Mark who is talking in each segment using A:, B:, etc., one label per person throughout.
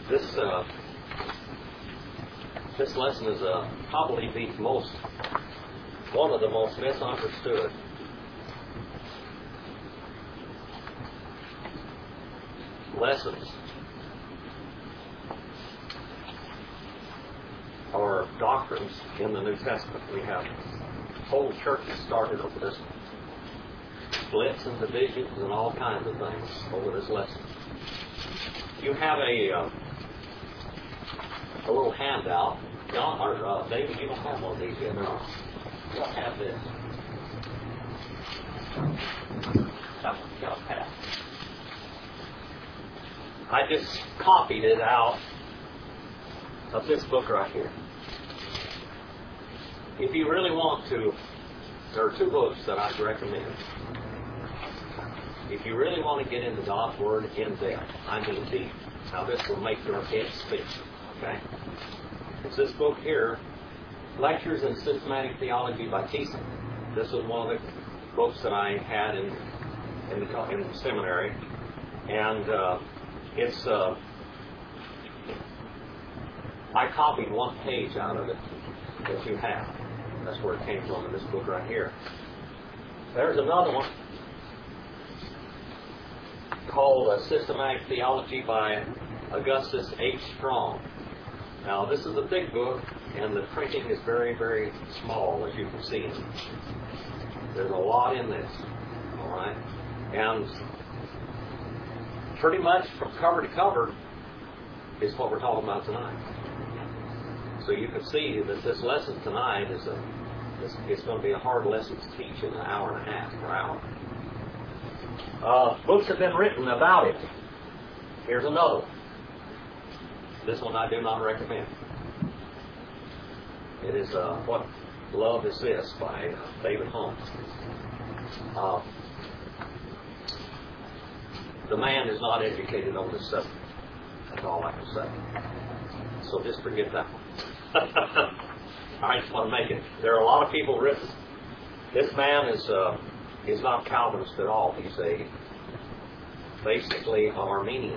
A: This lesson is probably one of the most misunderstood lessons or doctrines in the New Testament. We have whole churches started over this, splits and divisions and all kinds of things over this lesson. You have a little handout. John or David, you don't have one of these yet. No. You don't have this. I just copied it out of this book right here. If you really want to, there are two books that I'd recommend. If you really want to get into God's Word in depth, I mean deep. Now this will make your head spin. Okay? It's this book here, Lectures in Systematic Theology by Thiessen. This was one of the books that I had in the seminary, and it's I copied one page out of it that you have. That's where it came from in this book right here. There's another one called Systematic Theology by Augustus H. Strong. Now, this is a big book, and the printing is very, very small, as you can see. There's a lot in this, all right? And pretty much from cover to cover is what we're talking about tonight. So you can see that this lesson tonight it's going to be a hard lesson to teach in an hour and a half per hour. Books have been written about it. Here's another one. This one I do not recommend. It is What Love Is This by David Holmes. The man is not educated on this subject. That's all I can say. So just forget that one. I just want to make it. There are a lot of people written. This man is not Calvinist at all. He's basically Armenian.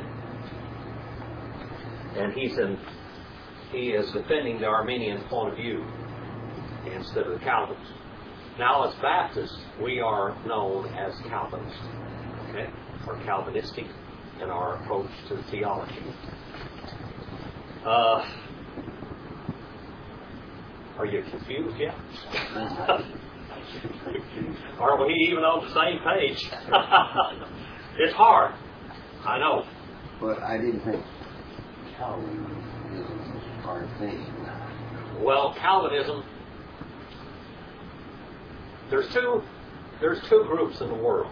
A: And he is defending the Armenian point of view instead of the Calvinists. Now, as Baptists, we are known as Calvinists, okay, or Calvinistic in our approach to theology. Are you confused yet? Are we even on the same page? It's hard. I know.
B: But I didn't think Calvinism was a hard thing.
A: Well, Calvinism, there's two groups in the world.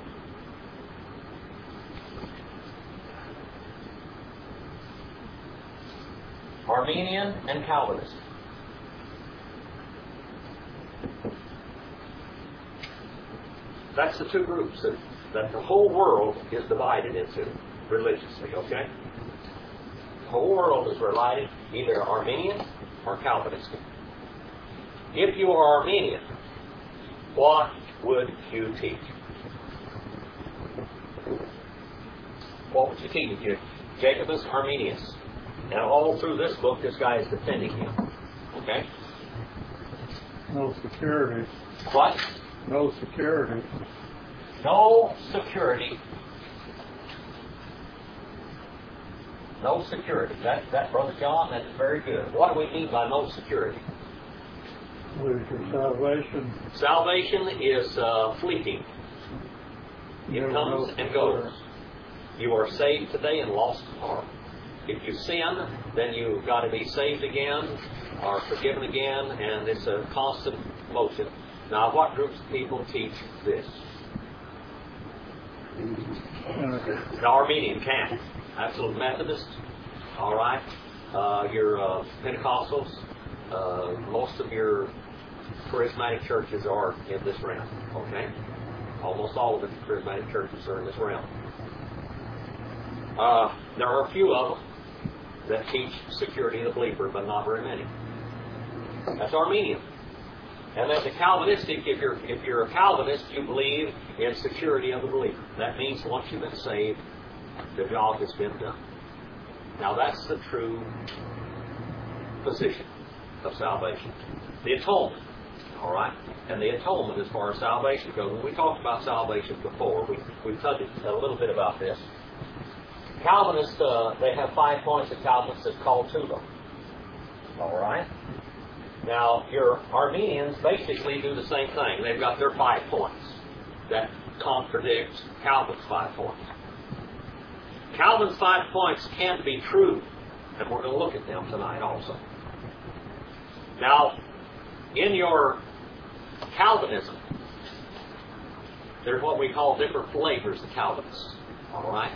A: Armenian and Calvinist. That's the two groups that the whole world is divided into religiously, okay? The whole world is divided either Armenian or Calvinist. If you are Armenian, what would you teach? What would you teach? Jacobus Arminius. And all through this book, this guy is defending him. Okay?
C: No security.
A: What?
C: No security.
A: No security. No security. That, Brother John, that's very good. What do we mean by no security?
C: Lose your salvation.
A: Salvation is fleeting. It comes and goes. You are saved today and lost tomorrow. If you sin, then you've got to be saved again or forgiven again, and it's a constant motion. Now, what groups of people teach this? The Armenian camp. Absolute Methodist. All right. Your Pentecostals. Most of your charismatic churches are in this realm. Okay. Almost all of the charismatic churches are in this realm. There are a few of them that teach security of the believer, but not very many. That's Armenian. And then the Calvinistic, if you're a Calvinist, you believe in security of the believer. That means once you've been saved, the job has been done. Now that's the true position of salvation. The atonement. All right? And the atonement as far as salvation goes. When we talked about salvation before, we touched a little bit about this. Calvinists, they have 5 points that Calvinists have called to them. All right? Now, your Armenians basically do the same thing. They've got their 5 points that contradict Calvin's 5 points. Calvin's 5 points can't be true, and we're going to look at them tonight also. Now, in your Calvinism, there's what we call different flavors of Calvinists. All right?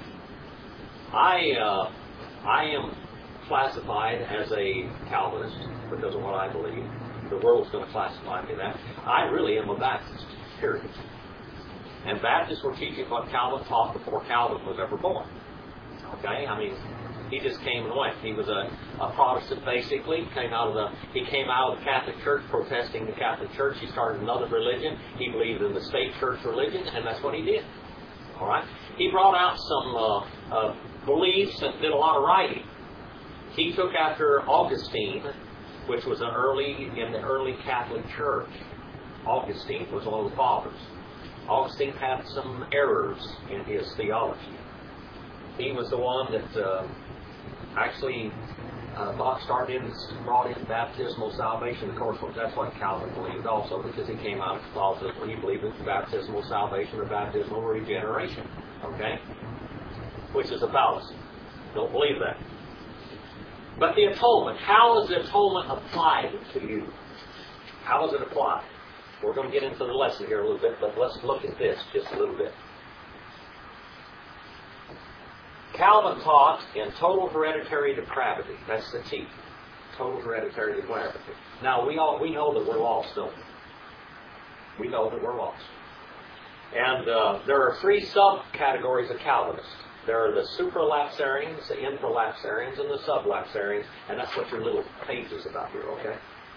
A: I am classified as a Calvinist because of what I believe. The world's going to classify me that. I really am a Baptist, period. And Baptists were teaching what Calvin taught before Calvin was ever born. Okay? I mean, he just came and went. He was a Protestant, basically. He came out of the Catholic Church, protesting the Catholic Church. He started another religion. He believed in the state church religion, and that's what he did. All right? He brought out some beliefs and did a lot of writing. He took after Augustine, which was in the early Catholic Church. Augustine was one of the fathers. Augustine had some errors in his theology. He was the one that actually brought in baptismal salvation. Of course, that's what Calvin believed also, because he came out of Catholicism. He believed in baptismal salvation or baptismal regeneration. Okay? Which is a fallacy. Don't believe that. But the atonement, how is the atonement applied to you? How is it applied? We're going to get into the lesson here a little bit, but let's look at this just a little bit. Calvin taught in total hereditary depravity. That's the T. Total hereditary depravity. Now, we know that we're lost, don't we? We know that we're lost. And there are 3 subcategories of Calvinists. There are the supralapsarians, the infralapsarians, and the sublapsarians, and that's what your little page is about here, okay?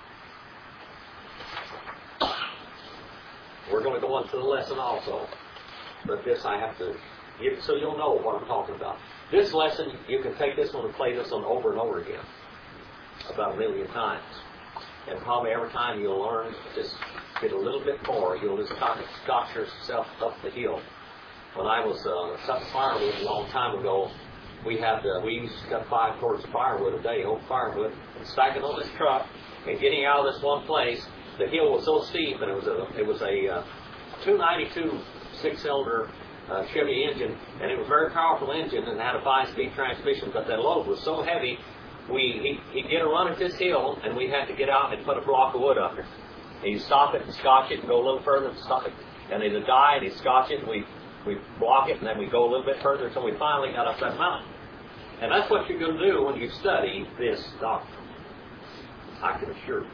A: We're going to go into the lesson also, but this I have to give so you'll know what I'm talking about. This lesson, you can take this one and play this one over and over again, about 1 million times. And probably every time you'll learn, just get a little bit more. You'll just scotch yourself up the hill. When I was cutting firewood a long time ago, we used to cut 5 cords of firewood a day, old firewood, and stack it on this truck, and getting out of this one place, the hill was so steep, and it was a 292 6-cylinder Chevy engine, and it was a very powerful engine and had a 5-speed transmission, but that load was so heavy, he'd get a run at this hill, and we had to get out and put a block of wood up there. And he'd stop it and scotch it and go a little further and stop it. And it'd die, and he'd scotch it, and we block it, and then we go a little bit further until we finally got up that mountain. And that's what you're going to do when you study this doctrine. I can assure you.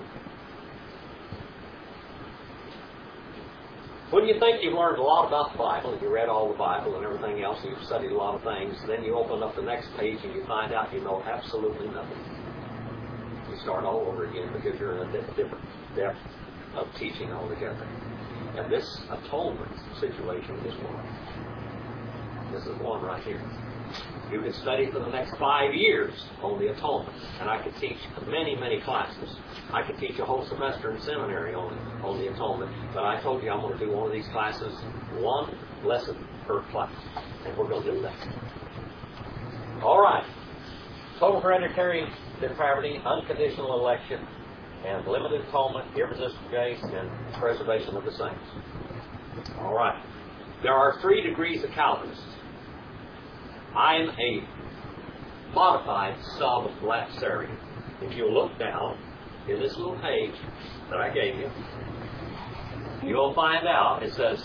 A: When you think you've learned a lot about the Bible, and you read all the Bible and everything else, and you've studied a lot of things, then you open up the next page and you find out you know absolutely nothing. You start all over again because you're in a different depth of teaching altogether. And this atonement situation is one. This is one right here. You can study for the next 5 years on the atonement. And I could teach many, many classes. I could teach a whole semester in seminary on the atonement. But I told you I'm going to do one of these classes, 1 lesson per class. And we're going to do that. All right. Total hereditary depravity, unconditional election, and limited atonement, irresistible grace, and preservation of the saints. All right. There are 3 degrees of Calvinists. I'm a modified sub-lapsarian. If you look down in this little page that I gave you, you'll find out it says,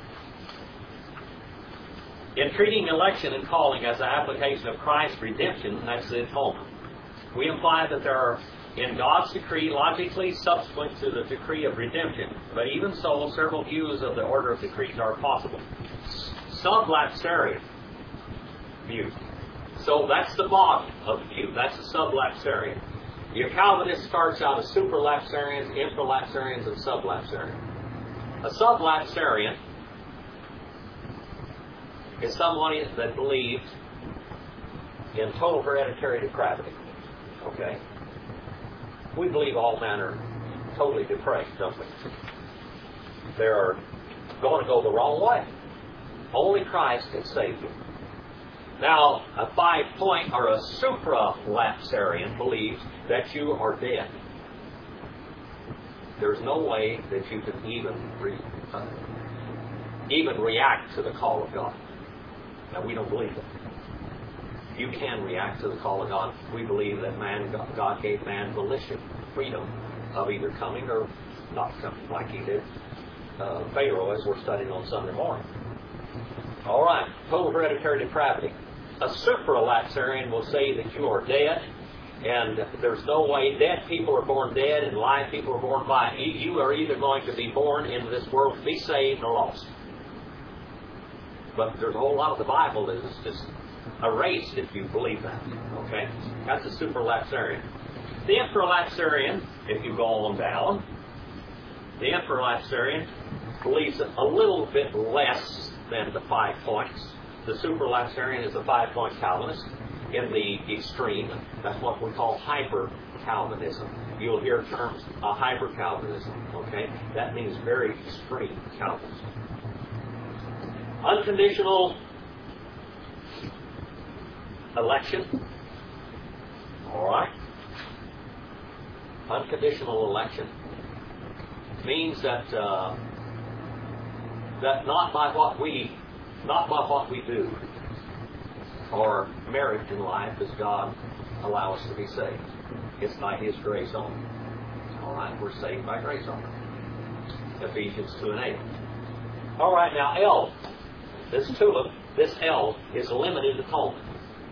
A: in treating election and calling as an application of Christ's redemption, that's the atonement, we imply that there are, in God's decree, logically subsequent to the decree of redemption. But even so, several views of the order of decrees are possible. Sub-lapsarian view. So that's the bottom of the view. That's the sub-lapsarian. Your Calvinist starts out as supralapsarians, infralapsarians, and sublapsarian. A sublapsarian is someone that believed in total hereditary depravity. Okay? We believe all men are totally depraved, don't we? They're going to go the wrong way. Only Christ can save you. Now, a 5-point or a supralapsarian believes that you are dead. There's no way that you can even react to the call of God. Now, we don't believe it. You can react to the call of God. We believe that God gave man volition, freedom of either coming or not coming, like He did Pharaoh, as we're studying on Sunday morning. All right, total hereditary depravity. A supralapsarian will say that you are dead, and there's no way. Dead people are born dead, and live people are born alive. You are either going to be born into this world to be saved or lost. But there's a whole lot of the Bible that is just erased if you believe that. Okay? That's a supralapsarian. The infralapsarian, if you go on down, the infralapsarian believes a little bit less than the 5 points. The supralapsarian is a 5-point Calvinist in the extreme. That's what we call hyper-Calvinism. You'll hear terms, hyper-Calvinism. Okay? That means very extreme Calvinism. Unconditional election. All right. Unconditional election means that that not by what we do or merit in life does God allow us to be saved. It's by His grace only. All right, we're saved by grace only. Ephesians 2:8. All right, now L. This tulip, this L is limited atonement.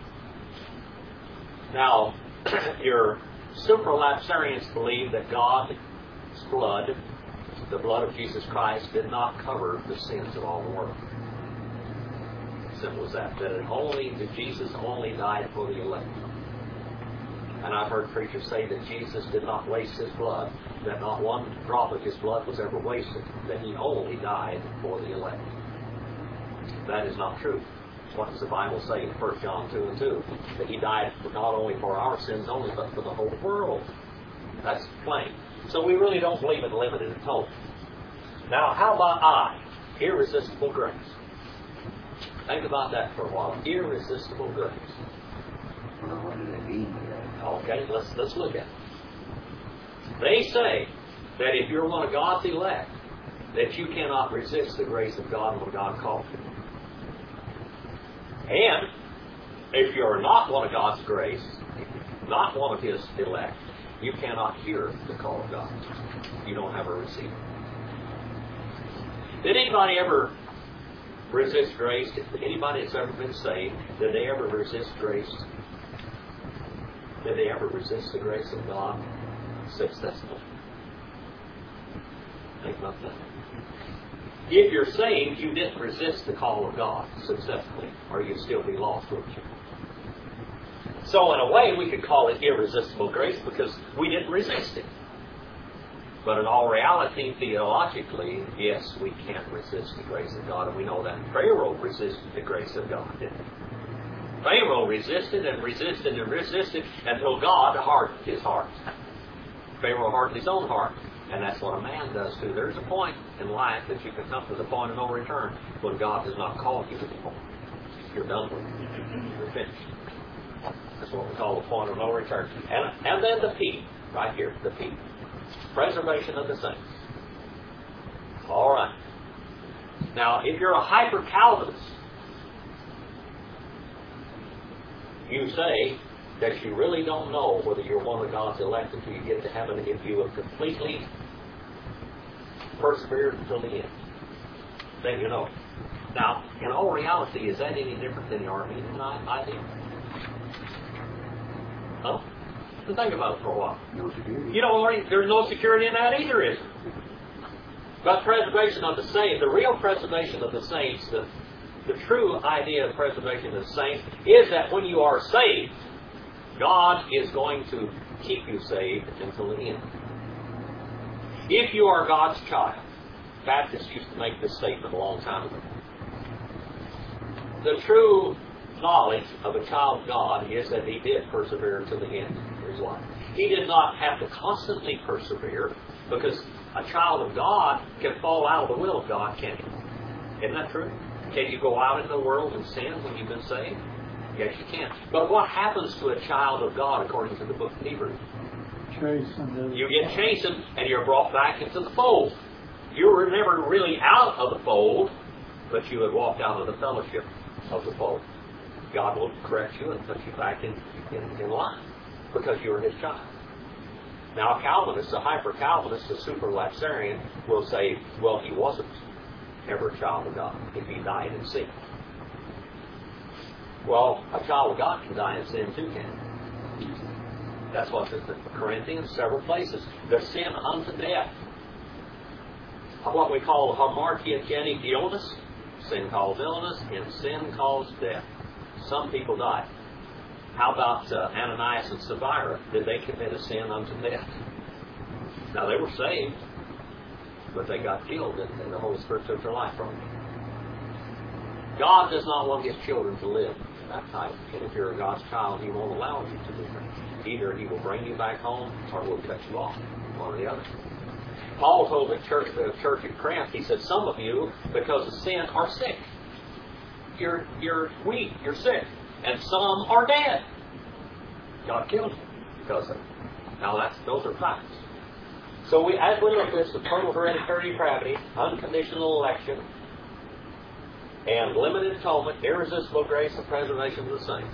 A: Now, your supralapsarians believe that God's blood, the blood of Jesus Christ, did not cover the sins of all the world. Simple as that. That Jesus only died for the elect. And I've heard preachers say that Jesus did not waste His blood, that not one drop of His blood was ever wasted, that He only died for the elect. That is not true. What does the Bible say in 1 John 2:2? That He died not only for our sins only, but for the whole world. That's plain. So we really don't believe in limited atonement. Now, how about I? Irresistible grace. Think about that for a while. Irresistible grace.
B: Well, what do they mean by that?
A: Okay, let's look at it. They say that if you're one of God's elect, that you cannot resist the grace of God when God calls you. And if you're not one of God's grace, not one of His elect, you cannot hear the call of God. You don't have a receiver. Did anybody ever resist grace? Anybody that's ever been saved, did they ever resist grace? Did they ever resist the grace of God successfully? Think about that. If you're saved, you didn't resist the call of God successfully, or you'd still be lost, wouldn't you? So in a way, we could call it irresistible grace because we didn't resist it. But in all reality, theologically, yes, we can't resist the grace of God, and we know that Pharaoh resisted the grace of God, didn't he? Pharaoh resisted and resisted and resisted until God hardened his heart. Pharaoh hardened his own heart. And that's what a man does too. There's a point in life that you can come to the point of no return when God does not call you anymore. You're done with it. You're finished. That's what we call the point of no return. And then the P, right here, the P. Preservation of the saints. All right. Now, if you're a hyper-Calvinist, you say that you really don't know whether you're one of God's elect until you get to heaven if you have completely persevered until the end. Then you know. Now, in all reality, is that any different than the Armenian idea? Huh? So think about it for a while.
B: No security.
A: You know, there's no security in that either, is there? But preservation of the saints, the real preservation of the saints, the true idea of preservation of the saints is that when you are saved, God is going to keep you saved until the end. If you are God's child, Baptists used to make this statement a long time ago. The true knowledge of a child of God is that he did persevere until the end of his life. He did not have to constantly persevere, because a child of God can fall out of the will of God, can't he? Isn't that true? Can you go out into the world and sin when you've been saved? Yes, you can. But what happens to a child of God according to the book of Hebrews?
C: Chastened.
A: You get chastened and you're brought back into the fold. You were never really out of the fold, but you had walked out of the fellowship of the fold. God will correct you and put you back in line because you were his child. Now a Calvinist, a hyper-Calvinist, a super-Lapsarian will say, well, he wasn't ever a child of God if he died in sin. Well, a child of God can die in sin too, can he? That's what's in Corinthians, several places. The sin unto death. What we call hamartia geni illness. Sin causes illness, and sin causes death. Some people die. How about Ananias and Sapphira? Did they commit a sin unto death? Now, they were saved, but they got killed, and the Holy Spirit took their life from them. God does not want his children to live that type. And if you're a God's child, he won't allow you to do that. Either he will bring you back home, or he'll cut you off, one or the other. Paul told the church at Corinth, he said, some of you, because of sin, are sick. You're weak, you're sick. And some are dead. God killed you because of it. Now those are facts. So as we look at this, the total hereditary depravity, unconditional election, and limited atonement, irresistible grace, and preservation of the saints.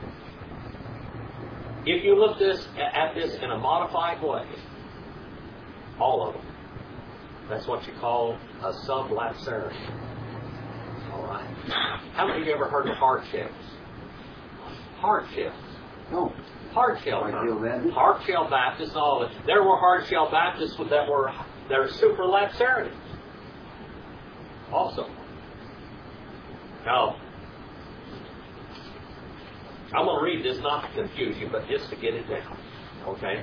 A: If you look at this in a modified way, all of them, that's what you call a sub-Lapsarian. All right. How many of you ever heard of hard shells? Hard shells.
B: No.
A: Hard shell.
B: Hard-shell Baptists?
A: Hard shell Baptists and all that. There were hard shell Baptists that were super Lapsarians. Also. Now, I'm going to read this not to confuse you, but just to get it down. Okay?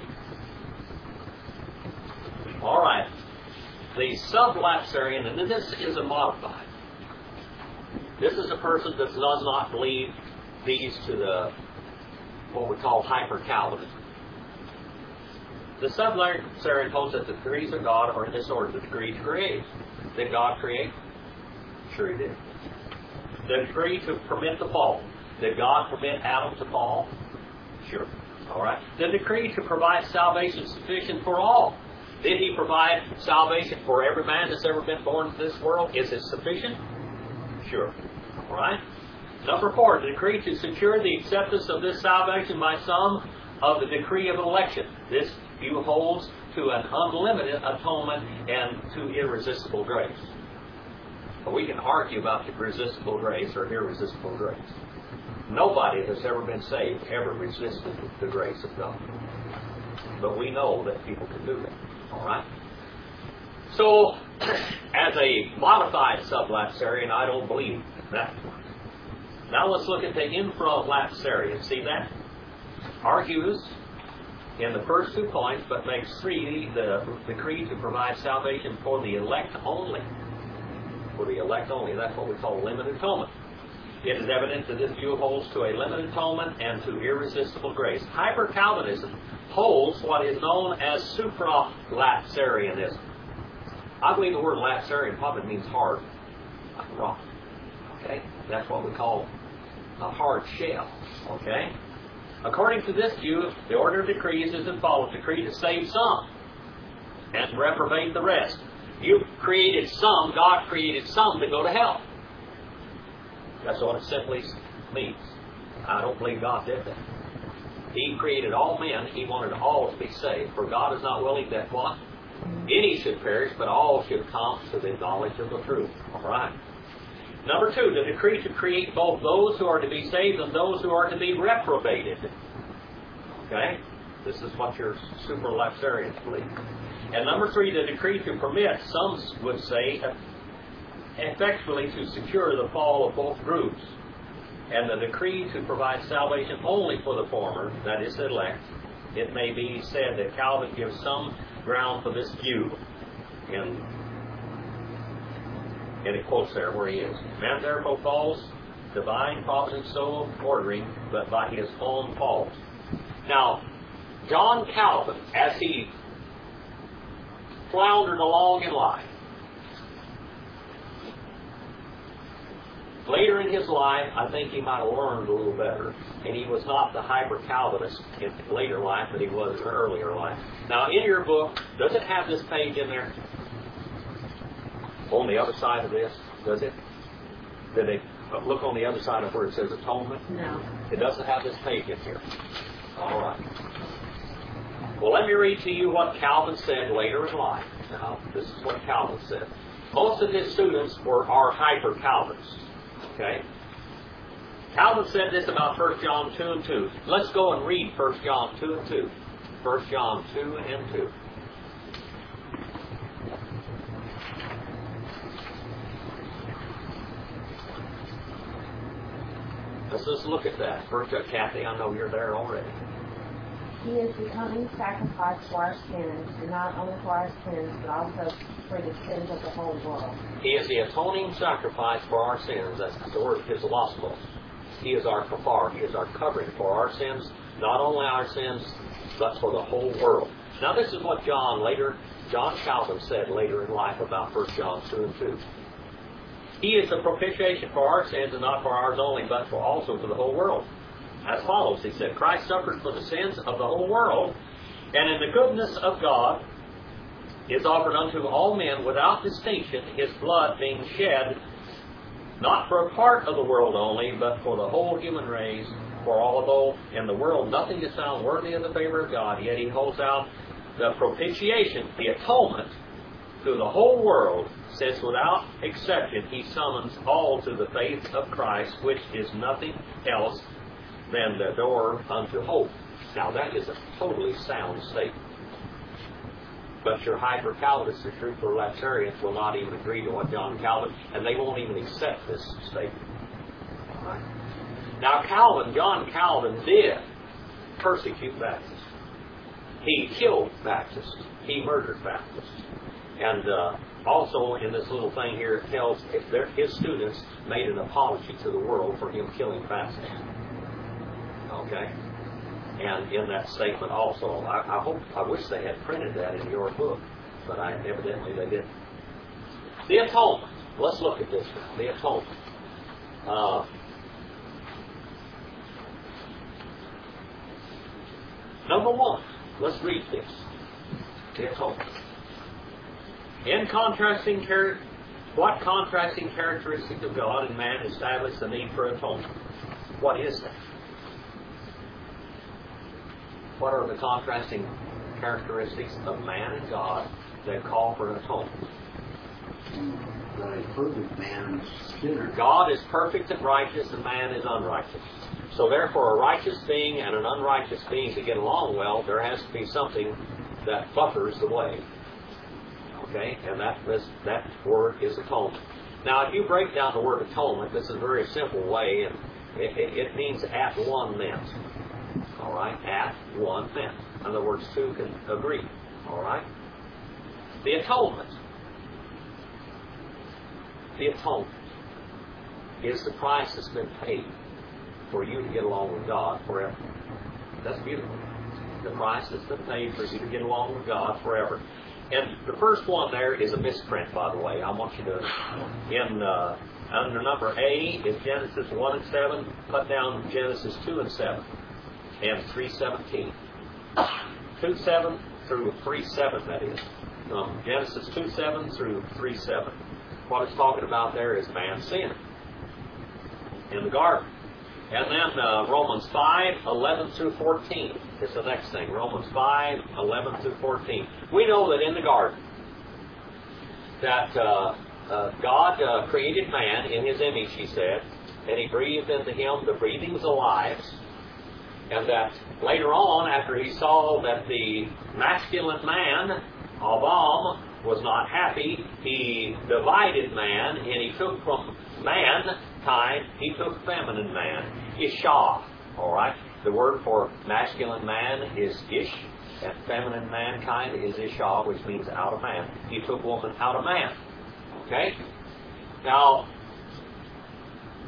A: All right. The sub-Lapsarian, and this is a modified. This is a person that does not believe these to the what we call hyper-Calvinism. The sub-Lapsarian holds that the decrees of God are in this order. The decree to create. Did God create? Sure he did. The decree to permit the fall. Did God permit Adam to fall? Sure. All right. The decree to provide salvation sufficient for all. Did he provide salvation for every man that's ever been born into this world? Is it sufficient? Sure. All right. Number 4, the decree to secure the acceptance of this salvation by some of the decree of election. This view holds to an unlimited atonement and to irresistible grace. But we can argue about the resistible grace or irresistible grace. Nobody that's ever been saved ever resisted the grace of God. But we know that people can do that. All right? So, as a modified sub-Lapsarian, I don't believe that. Now let's look at the infra-Lapsarian. See that? Argues in the first 2 points, but makes 3 the decree to provide salvation for the elect only. For the elect only. That's what we call limited atonement. It is evident that this view holds to a limited atonement and to irresistible grace. Hyper-Calvinism holds what is known as supra-Lapsarianism. I believe the word Lapsarian probably means hard, like a rock. Okay? That's what we call a hard shell. Okay? According to this view, the order of decrees is as follows. Decree to save some and reprobate the rest. You created some, God created some to go to hell. That's what it simply means. I don't believe God did that. He created all men. He wanted all to be saved. For God is not willing that what? Any should perish, but all should come to the knowledge of the truth. All right. Number 2, the decree to create both those who are to be saved and those who are to be reprobated. Okay? This is what your super-Lapsarians believe. And number 3, the decree to permit, some would say, effectually to secure the fall of both groups. And the decree to provide salvation only for the former, that is the elect. It may be said that Calvin gives some ground for this view. And it quotes there where he is. Man therefore falls divine providence so ordering, but by his own fault. Now, John Calvin, as he floundered along in life, later in his life, I think he might have learned a little better. And he was not the hyper-Calvinist in later life that he was in earlier life. Now, in your book, does it have this page in there? On the other side of this? Does it? Did they look on the other side of where it says atonement?
D: No.
A: It doesn't have this page in here. All right. Well, let me read to you what Calvin said later in life. Now, this is what Calvin said. Most of his students are hyper-Calvinists. Okay? Calvin said this about 1 John 2 and 2. Let's go and read 1 John 2 and 2. 1 John 2 and 2. Let's just look at that. First, Kathy, I know you're there already.
D: He is becoming sacrifice for our sins, and not only for our sins, but also for the sins of the whole world.
A: He is the atoning sacrifice for our sins. That's the word of his gospel. He is our kafar. He is our covering for our sins, not only our sins, but for the whole world. Now, this is what John Calvin said later in life about 1 John 2 and 2. He is the propitiation for our sins, and not for ours only, but for also for the whole world. As follows, he said, Christ suffered for the sins of the whole world, and in the goodness of God is offered unto all men without distinction, his blood being shed, not for a part of the world only, but for the whole human race. For although in the world nothing is found worthy of the favor of God, yet he holds out the propitiation, the atonement, to the whole world, since without exception he summons all to the faith of Christ, which is nothing else than the door unto hope. Now that is a totally sound statement. But your hyper-Calvinists, your truth-for-lapsarians, will not even agree to what John Calvin, and they won't even accept this statement. All right? Now John Calvin did persecute Baptists. He killed Baptists. He murdered Baptists. And also in this little thing here, it tells his students made an apology to the world for him killing Baptists. Okay? And in that statement also, I wish they had printed that in your book, but evidently they didn't. The atonement. Let's look at this now. The atonement. Number one, let's read this. The atonement. What contrasting characteristic of God and man established the need for atonement? What is that? What are the contrasting characteristics of man and God that call for an atonement?
B: But a perfect man is sinner.
A: God is perfect and righteous, and man is unrighteous. So therefore, a righteous being and an unrighteous being to get along well, there has to be something that buffers the way. Okay? And that word is atonement. Now, if you break down the word atonement, this is a very simple way, and it means at one meant. All right? At one meant. In other words, two can agree. All right? The atonement. The atonement is the price that's been paid for you to get along with God forever. That's beautiful. The price that's been paid for you to get along with God forever. And the first one there is a misprint, by the way. I want you to, under number A is Genesis 1 and 7. Put down Genesis 2 and 7. And 3:17. 2:7 through 3:7, that is. From Genesis 2:7 through 3:7. What it's talking about there is man's sin in the garden. And then Romans 5:11 through 14 is the next thing. Romans 5:11 through 14. We know that in the garden that God created man in his image, he said, and he breathed into him the breathings of lives. And that later on, after he saw that the masculine man, Adam, was not happy, he divided man, and he took from mankind, he took feminine man, Isha. All right? The word for masculine man is Ish, and feminine mankind is Isha, which means out of man. He took woman out of man. Okay? Now,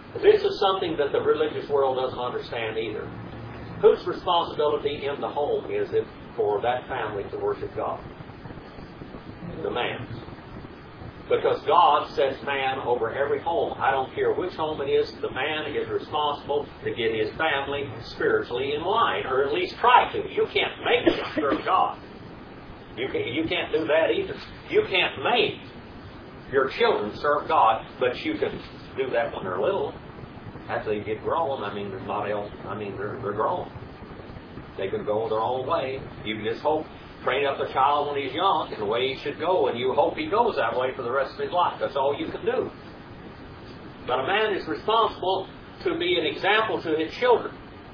A: This is something that the religious world doesn't understand either. Whose responsibility in the home is it for that family to worship God? The man's. Because God sets man over every home. I don't care which home it is, the man is responsible to get his family spiritually in line, or at least try to. You can't make them serve God. You can't do that either. You can't make your children serve God, but you can do that when they're little. After they get grown, there's not else. They're grown. They can go their own way. You can just train up a child when he's young in the way he should go, and you hope he goes that way for the rest of his life. That's all you can do. But a man is responsible to be an example to his children.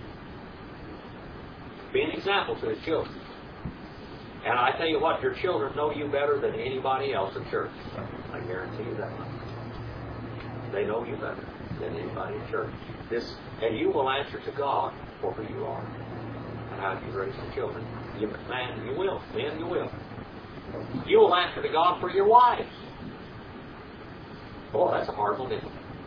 A: Be an example to his children. And I tell you what, your children know you better than anybody else in church. I guarantee you that much. They know you better than anybody in church. And you will answer to God for who you are and how you raise your children. Man, you will. Men, you will. You will answer to God for your wives. Boy, that's a hard one, isn't it?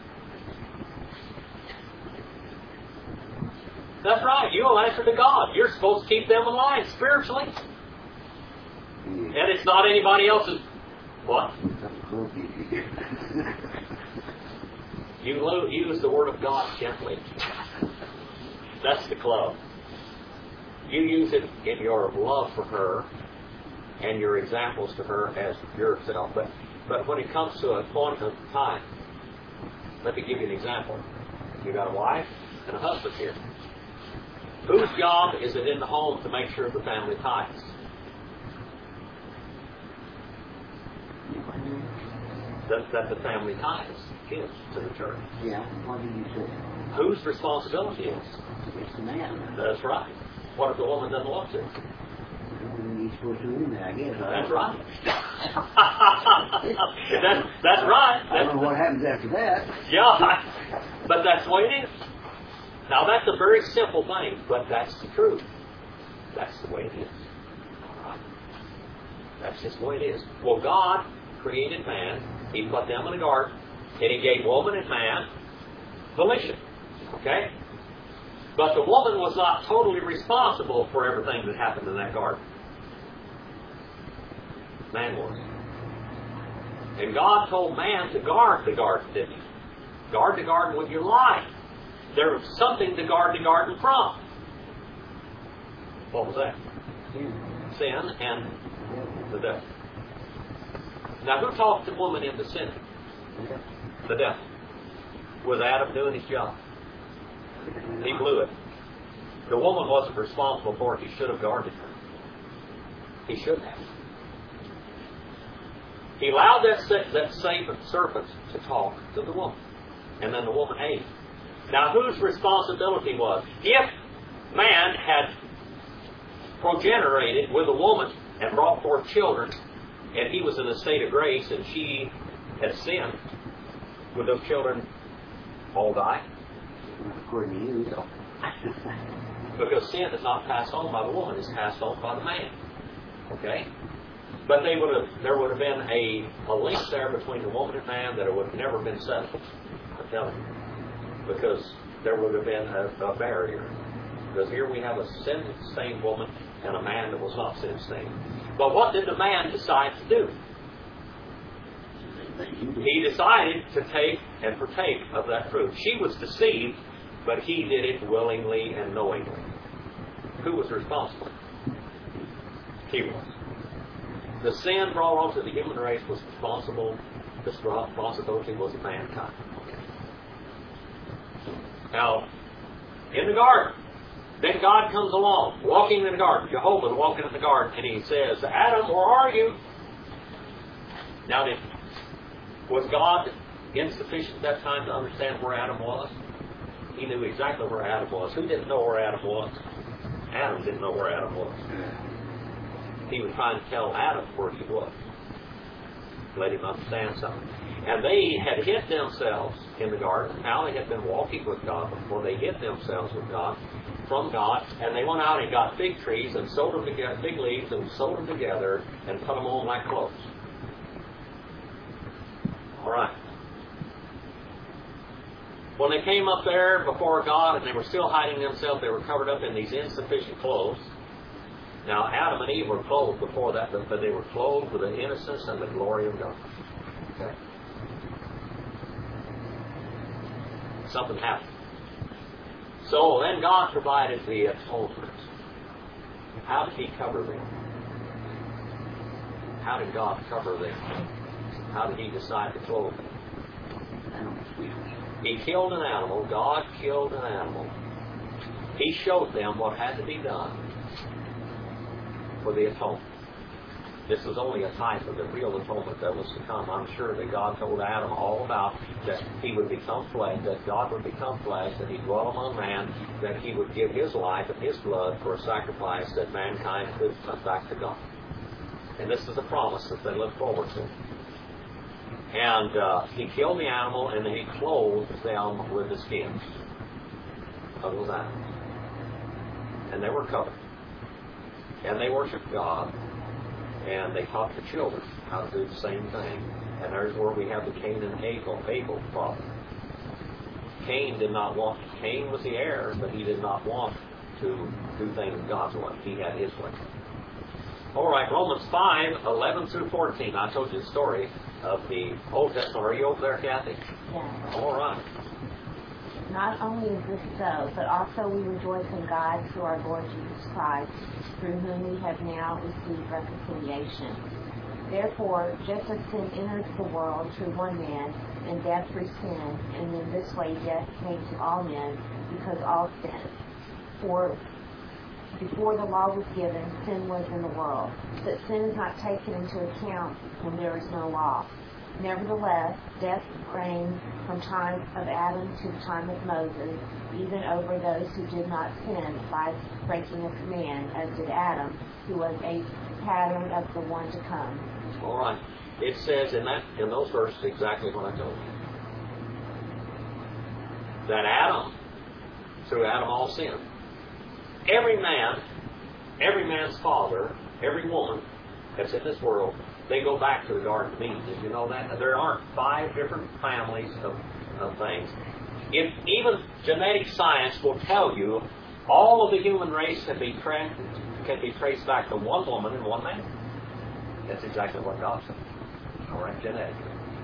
A: That's right. You will answer to God. You're supposed to keep them in line spiritually. And it's not anybody else's. What? You use the Word of God gently. That's the club. You use it in your love for her and your examples to her as yourself. But when it comes to a point of time, let me give you an example. You got a wife and a husband here. Whose job is it in the home to make sure the family tithes? That the family tithes gives to the church.
B: Yeah, what did you say?
A: Whose responsibility is?
B: It's the man.
A: That's right. What if the woman doesn't want to?
B: He's supposed to do that, I guess.
A: That's right. that's right.
B: I don't know what happens after that.
A: Yeah, but that's the way it is. Now that's a very simple thing, but that's the truth. That's the way it is. That's just the way it is. Well, God created man. He put them in a garden, and He gave woman and man volition. Okay? But the woman was not totally responsible for everything that happened in that garden. Man was. And God told man to guard the garden, didn't He? Guard the garden with your life. There was something to guard the garden from. What was that? Sin and the devil. Now, who talked the woman into sin? The devil. Was Adam doing his job? He blew it. The woman wasn't responsible for it. He should have guarded her. He should have. He allowed that serpent to talk to the woman. And then the woman ate. Now, whose responsibility was? If man had progenerated with a woman and brought forth children, and he was in a state of grace and she had sinned, would those children all die?
B: According to you, so.
A: Because sin is not passed on by the woman, it's passed on by the man. Okay? But there would have been a link there between the woman and man that it would have never been settled. I'm telling you. Because there would have been a barrier. Because here we have a sin-stained woman and a man that was not sin-stained. But what did the man decide to do? He decided to take and partake of that fruit. She was deceived, but he did it willingly and knowingly. Who was responsible? He was. The sin brought onto the human race was responsible. The responsibility was of mankind. Now, in the garden, then God comes along, walking in the garden. Jehovah walking in the garden, and He says, Adam, where are you? Now, was God insufficient at that time to understand where Adam was? He knew exactly where Adam was. Who didn't know where Adam was? Adam didn't know where Adam was. He was trying to tell Adam where he was. Let him understand something. And they had hid themselves in the garden. Now they had been walking with God before. They hid themselves with God, from God, and they went out and got fig trees and sewed them together, fig leaves, and sewed them together and put them on like clothes. All right. When they came up there before God and they were still hiding themselves, they were covered up in these insufficient clothes. Now, Adam and Eve were clothed before that, but they were clothed with the innocence and the glory of God. Okay? Something happened. So then God provided the atonement. How did He cover them? How did God cover them? How did He decide to clothe them? He killed an animal. God killed an animal. He showed them what had to be done for the atonement. This was only a type of the real atonement that was to come. I'm sure that God told Adam all about that He would become flesh, that God would become flesh, that He'd dwell among man, that He would give His life and His blood for a sacrifice that mankind could come back to God. And this is a promise that they look forward to. And He killed the animal, and then He clothed them with the skins of those animals. And they were covered. And they worshiped God. And they taught the children how to do the same thing. And there's where we have the Cain and Abel problem. Cain was the heir, but he did not want to do things God's way. He had his way. All right, Romans 5:11 through 14. I told you the story of the Old Testament. Are you over there, Kathy?
D: Yeah.
A: All right.
D: Not only is this so, but also we rejoice in God through our Lord Jesus Christ, through whom we have now received reconciliation. Therefore, just as sin enters the world through one man, and death through sin, and in this way death came to all men, because all sinned. For before the law was given, sin was in the world, but sin is not taken into account when there is no law. Nevertheless, death reigned from time of Adam to the time of Moses, even over those who did not sin by breaking a command, as did Adam, who was a pattern of the one to come.
A: All right. It says in those verses exactly what I told you. That Adam, through Adam all sinned. Every man's father, every woman that's in this world, they go back to the Garden of Eden. Did you know that? There aren't 5 different families of things. If even genetic science will tell you all of the human race can be traced back to one woman and one man. That's exactly what God said. All right, genetically.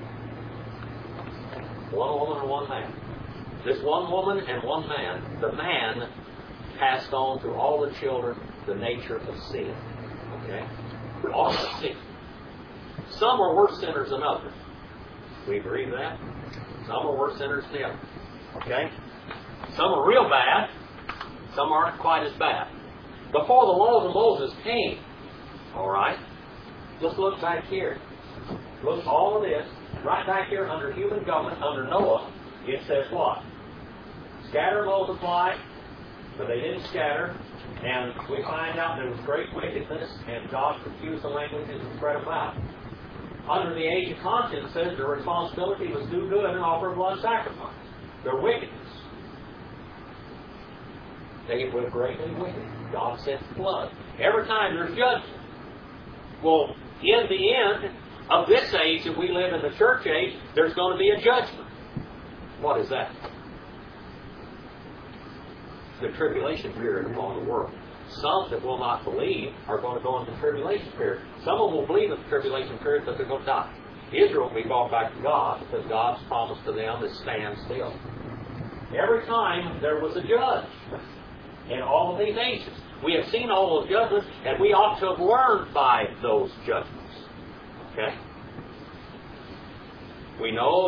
A: One woman and one man. This one woman and one man, the man passed on to all the children the nature of sin. Okay? All of sin. Some are worse sinners than others. We agree with that? Some are worse sinners than others. Okay? Some are real bad. Some aren't quite as bad. Before the laws of Moses came, all right, let's look back here. Look, all of this, right back here under human government, under Noah, it says what? Scatter and multiply, but they didn't scatter. And we find out there was great wickedness, and God confused the languages and spread them out. Under the age of conscience, it says their responsibility was do good and offer blood sacrifice. Their wickedness. They were greatly wicked. God sent blood. Every time there's judgment. Well, in the end of this age, if we live in the church age, there's going to be a judgment. What is that? The tribulation period upon the world. Some that will not believe are going to go into the tribulation period. Some of them will believe in the tribulation period, but they're going to die. Israel will be brought back to God because God's promised to them to stand still. Every time there was a judge in all of these ages. We have seen all those judgments, and we ought to have learned by those judgments. Okay? We know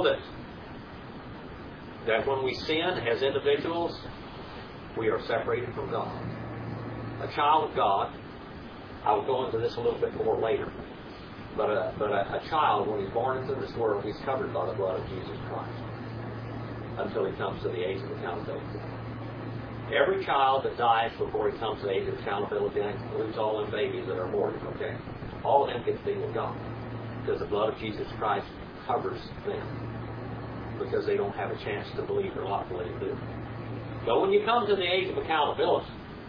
A: that when we sin as individuals, we are separated from God. A child of God, I will go into this a little bit more later, but a child, when he's born into this world, he's covered by the blood of Jesus Christ until he comes to the age of accountability. Every child that dies before he comes to the age of accountability includes all them babies that are born, okay? All of them get to be with God because the blood of Jesus Christ covers them because they don't have a chance to believe or not believe, do. But when you come to the age of accountability,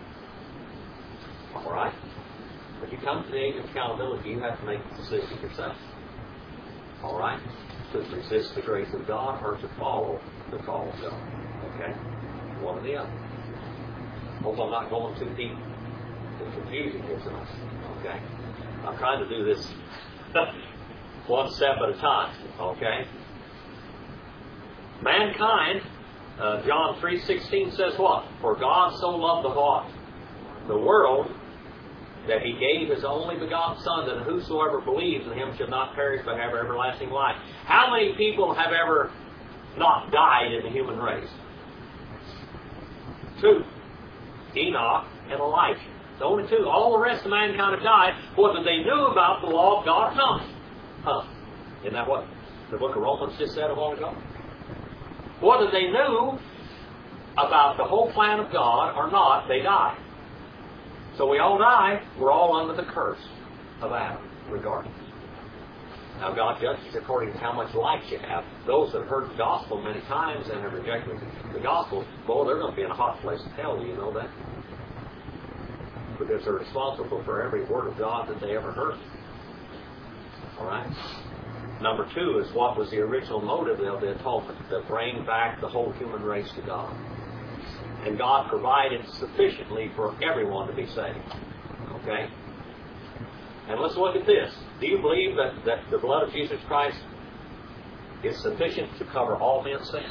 A: all right, when you come to the age of accountability, you have to make a decision yourself. All right? To resist the grace of God or to follow the call of God. Okay? One or the other. Hope I'm not going too deep. The confusion gets us. Okay? I'm trying to do this one step at a time. Okay? Mankind, John 3:16 says what? For God so loved the what? The world, that He gave His only begotten Son, that whosoever believes in Him should not perish but have everlasting life. How many people have ever not died in the human race? 2. Enoch and Elijah. The only 2. All the rest of mankind have died, whether they knew about the law of God or not. Isn't that what the book of Romans just said a while ago? Whether they knew about the whole plan of God or not, they died. So we all die. We're all under the curse of Adam, regardless. Now God judges according to how much life you have. Those that have heard the gospel many times and have rejected the gospel, boy, they're going to be in a hot place of hell. Do you know that? Because they're responsible for every word of God that they ever heard. All right? Number 2 is what was the original motive of the atonement, to bring back the whole human race to God. And God provided sufficiently for everyone to be saved. Okay? And let's look at this. Do you believe that the blood of Jesus Christ is sufficient to cover all men's sins?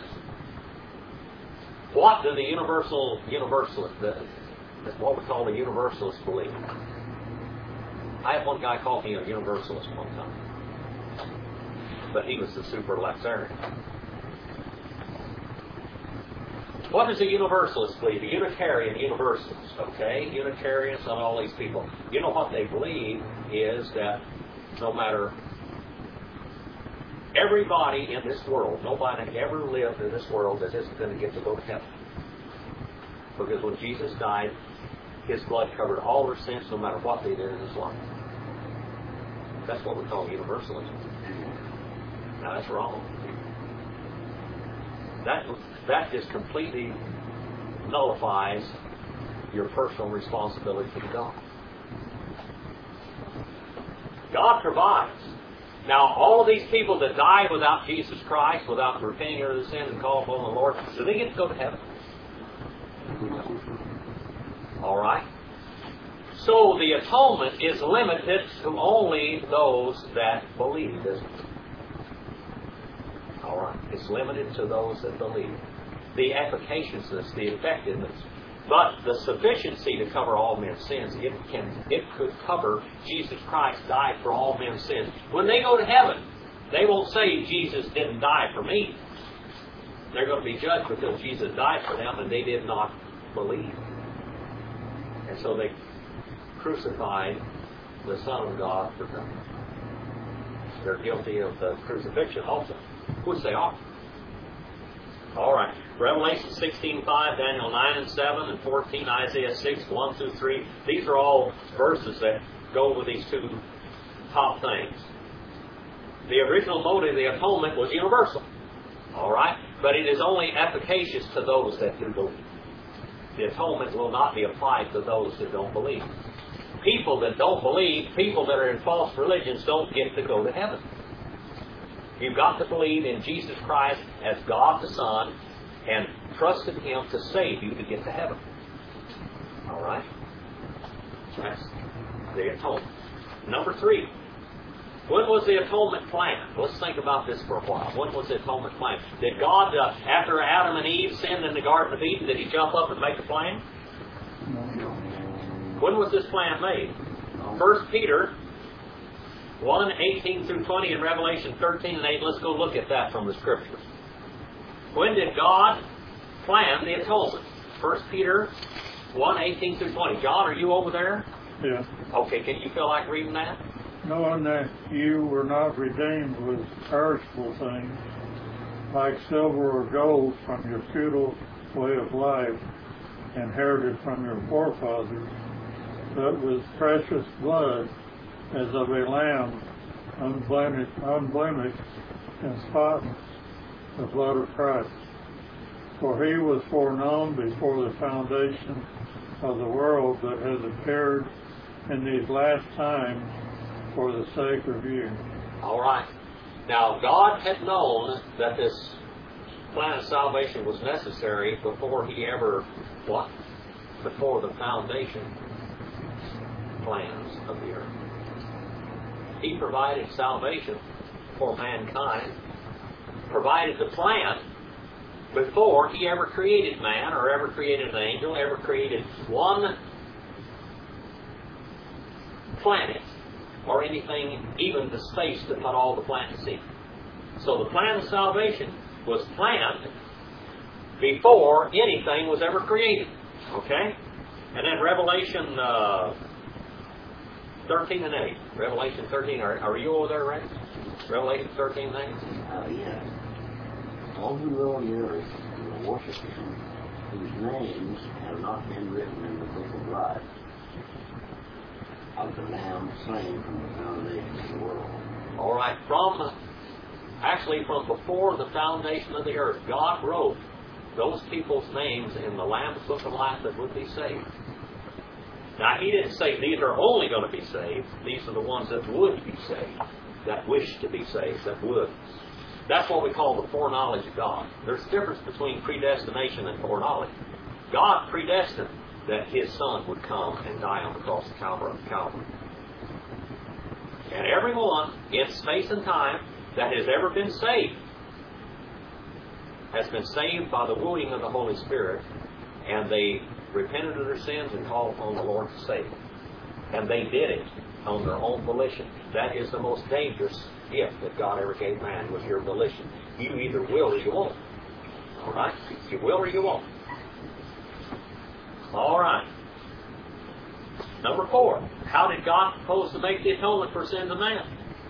A: What do the universalists, what we call the universalists, believe? I had one guy call me a universalist one time. But he was the super Laxarian. What does the universalist believe? The Unitarian Universalists, okay? Unitarians and all these people. You know what they believe is that no matter everybody in this world, nobody ever lived in this world that isn't going to get to go to heaven. Because when Jesus died, His blood covered all their sins no matter what they did in this life. That's what we call universalism. Now that's wrong. That just completely nullifies your personal responsibility to God. God provides. Now, all of these people that died without Jesus Christ, without repenting of their sins and calling upon the Lord, do they get to go to heaven? All right. So the atonement is limited to only those that believe, isn't it? All right. It's limited to those that believe. The efficaciousness, the effectiveness, but the sufficiency to cover all men's sins, it could cover Jesus Christ died for all men's sins. When they go to heaven, they won't say Jesus didn't die for me. They're going to be judged because Jesus died for them and they did not believe. And so they crucified the Son of God for them. They're guilty of the crucifixion also, which they are. All right. Revelation 16:5, Daniel 9:7, and 14, Isaiah 6:1-3. These are all verses that go with these 2 top things. The original motive of the atonement was universal. All right? But it is only efficacious to those that do believe. The atonement will not be applied to those that don't believe. People that don't believe, people that are in false religions, don't get to go to heaven. You've got to believe in Jesus Christ as God the Son and trust in Him to save you to get to heaven. All right? That's the atonement. Number 3. When was the atonement planned? Let's think about this for a while. When was the atonement planned? Did God, after Adam and Eve sinned in the Garden of Eden, did He jump up and make a plan? When was this plan made? 1 Peter 1:18-20 and Revelation 13:8. Let's go look at that from the Scriptures. When did God plan the atonement? 1 Peter 1:18-20. John, are you over there?
C: Yeah.
A: Okay, can you feel like reading that?
C: Knowing that you were not redeemed with perishable things, like silver or gold from your futile way of life, inherited from your forefathers, but with precious blood, as of a lamb, unblemished and spotless, the blood of Christ. For He was foreknown before the foundation of the world, but has appeared in these last times for the sake of you.
A: All right. Now, God had known that this plan of salvation was necessary before He ever, what? Before the foundation plans of the earth. He provided salvation for mankind, provided the plan before He ever created man or ever created an angel, ever created one planet or anything, even the space to put all the planets in. So the plan of salvation was planned before anything was ever created. Okay? And then Revelation 13 and 8. Revelation 13. Are you over there, Ray? Revelation 13 and 8?
B: Yes. All who live on the earth will worship Him, whose names have not been written in the book of life of the Lamb slain from the foundation of the world.
A: All right. From before the foundation of the earth, God wrote those people's names in the Lamb's book of life that would be saved. Now, He didn't say these are only going to be saved. These are the ones that would be saved, that wish to be saved, that would. That's what we call the foreknowledge of God. There's a difference between predestination and foreknowledge. God predestined that His Son would come and die on the cross of Calvary. And everyone in space and time that has ever been saved has been saved by the wooing of the Holy Spirit, and they repented of their sins and called upon the Lord to save them. And they did it on their own volition. That is the most dangerous gift that God ever gave man, was your volition. You either will or you won't. All right? You will or you won't. All right. Number 4. How did God propose to make the atonement for sins of man?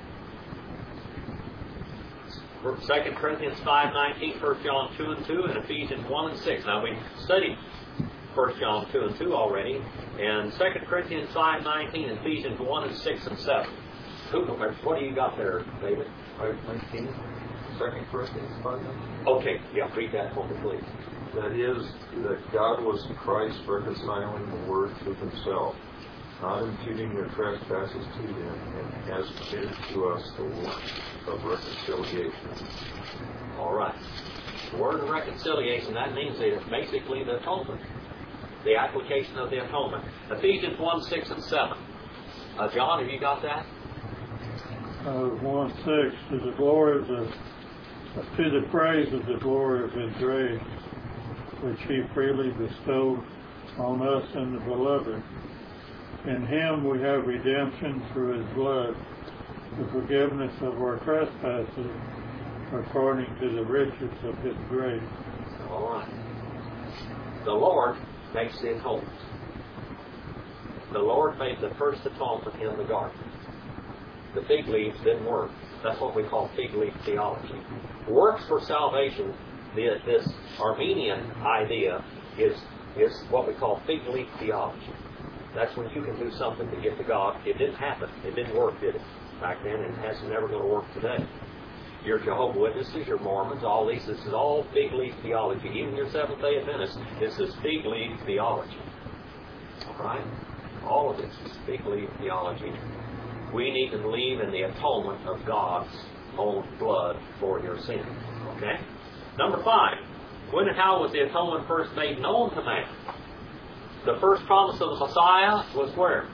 A: 2 Corinthians 5:19, 1 John 2 and 2, and Ephesians 1 and 6. Now, we studied 1 John 2 and 2 already, and 2 Corinthians 5:19, and Ephesians 1 and 6 and 7. What do you got there, David?
E: 5:19, 2 Corinthians 5:19.
A: Okay, yeah, read that for me, please.
E: That is, that God was in Christ reconciling the world to Himself, not imputing their trespasses to them, and has committed to us the work of reconciliation.
A: All right. The word of reconciliation, that means that it's basically the atonement, the application of the atonement. Ephesians 1, 6, and 7. John, have you got that?
C: 1:6, to the praise of the glory of His grace, which He freely bestowed on us in the Beloved. In Him we have redemption through His blood, the forgiveness of our trespasses, according to the riches of His grace.
A: All right. The Lord makes the atonement. The Lord made the first atonement in the garden. The fig leaves didn't work. That's what we call fig leaf theology. Works for salvation, this Armenian idea, is what we call fig leaf theology. That's when you can do something to get to God. It didn't happen. It didn't work, did it? Back then, and it's never going to work today. Your Jehovah's Witnesses, your Mormons, all these, this is all fig leaf theology. Even your Seventh-day Adventists, this is fig leaf theology. All right? All of this is fig leaf theology. We need to believe in the atonement of God's own blood for your sins. Okay? Number 5. When and how was the atonement first made known to man? The first promise of the Messiah was where?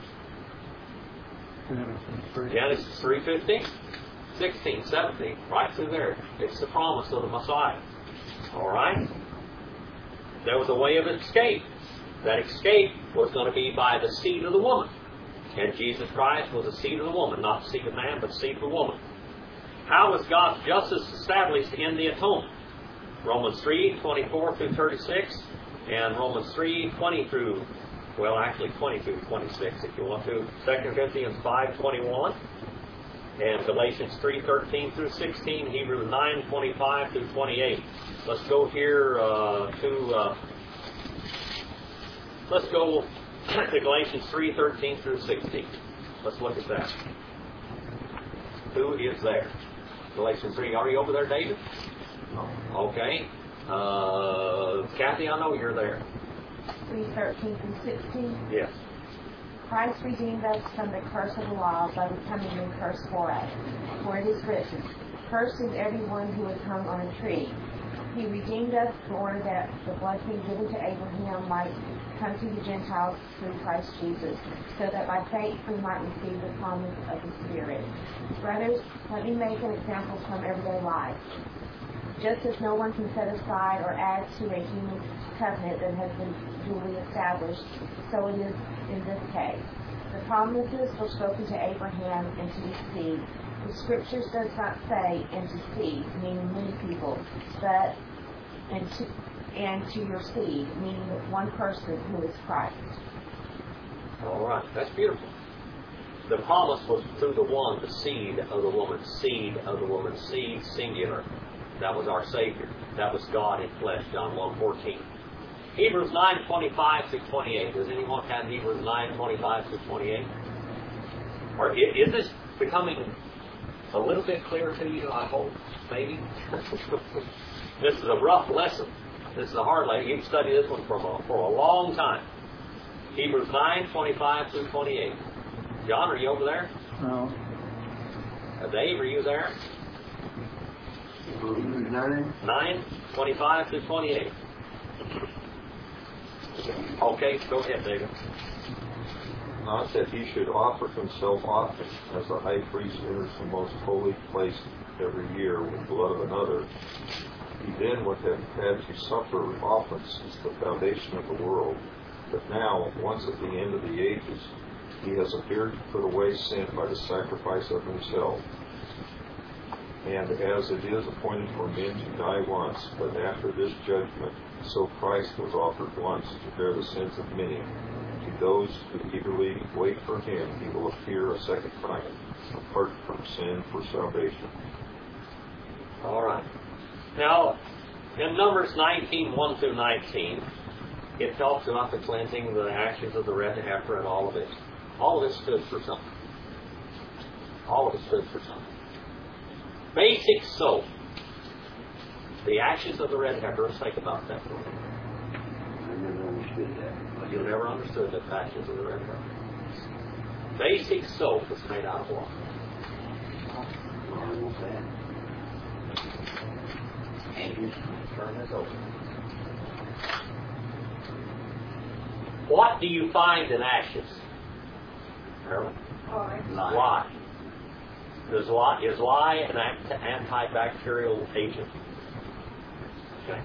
A: Genesis 3:15, 16, 17, right through there. It's the promise of the Messiah. All right? There was a way of escape. That escape was going to be by the seed of the woman. And Jesus Christ was the seed of the woman, not the seed of man, but the seed of the woman. How was God's justice established in the atonement? Romans 3:24 through 36, and Romans 3:20 through, well, actually 20 through 26 if you want to. 2 Corinthians 5:21, and Galatians 3:13 through 16, Hebrews 9:25 through 28. Let's go here let's go to Galatians 3:13 through 16. Let's look at that. Who is there? Galatians 3. Are you over there, David? No. Okay. Kathy, I know you're there.
D: 3:13 through 16.
A: Yes.
D: Christ redeemed us from the curse of the law by becoming a curse for us. For it is written, "Cursed is everyone who is hung on a tree, He redeemed us in order that the blessing given to Abraham might come to the Gentiles through Christ Jesus, so that by faith we might receive the promise of the Spirit. Brothers, let me make an example from everyday life. Just as no one can set aside or add to a human covenant that has been duly established, so it is in this case. The promises were spoken to Abraham and to his seed. The Scriptures does not say, and to seed, meaning many people, but and to your seed, meaning one person who is Christ.
A: All right, that's beautiful. The promise was through the one, the seed of the woman, seed of the woman, seed singular. That was our Savior. That was God in flesh, John 1:14. Hebrews 9:25 through 28. Does anyone have Hebrews 9:25 through 28? Or is this becoming a little bit clearer to you, I hope? Maybe? This is a rough lesson. This is a hard lesson. You've studied this one for a long time. Hebrews 9:25 through 28. John, are you over there?
C: No.
A: Dave, are you there?
B: Hebrews 9.
A: 9:25 through 28. Okay, go ahead, David.
E: Not that he should offer himself often, as the high priest enters the most holy place every year with the blood of another. He then would have had to suffer often since the foundation of the world. But now, once at the end of the ages, he has appeared to put away sin by the sacrifice of himself. And as it is appointed for men to die once, but after this judgment, so Christ was offered once to bear the sins of many. To those who eagerly wait for him, he will appear a second time, apart from sin for salvation.
A: All right. Now, in Numbers 19:1 through 19, it talks about the cleansing of the ashes of the red heifer and all of it. All of it stood for something. All of it stood for something. Basic soap. The ashes of the red heifer. Let's think about that for a minute.
B: I never understood that.
A: You never understood the ashes of the red heifer. Basic soap is made out of what?
B: Animal fat. Ashes.
A: Turn this over. What do you find in ashes? Marilyn? Lye. Is lye an antibacterial agent? Okay.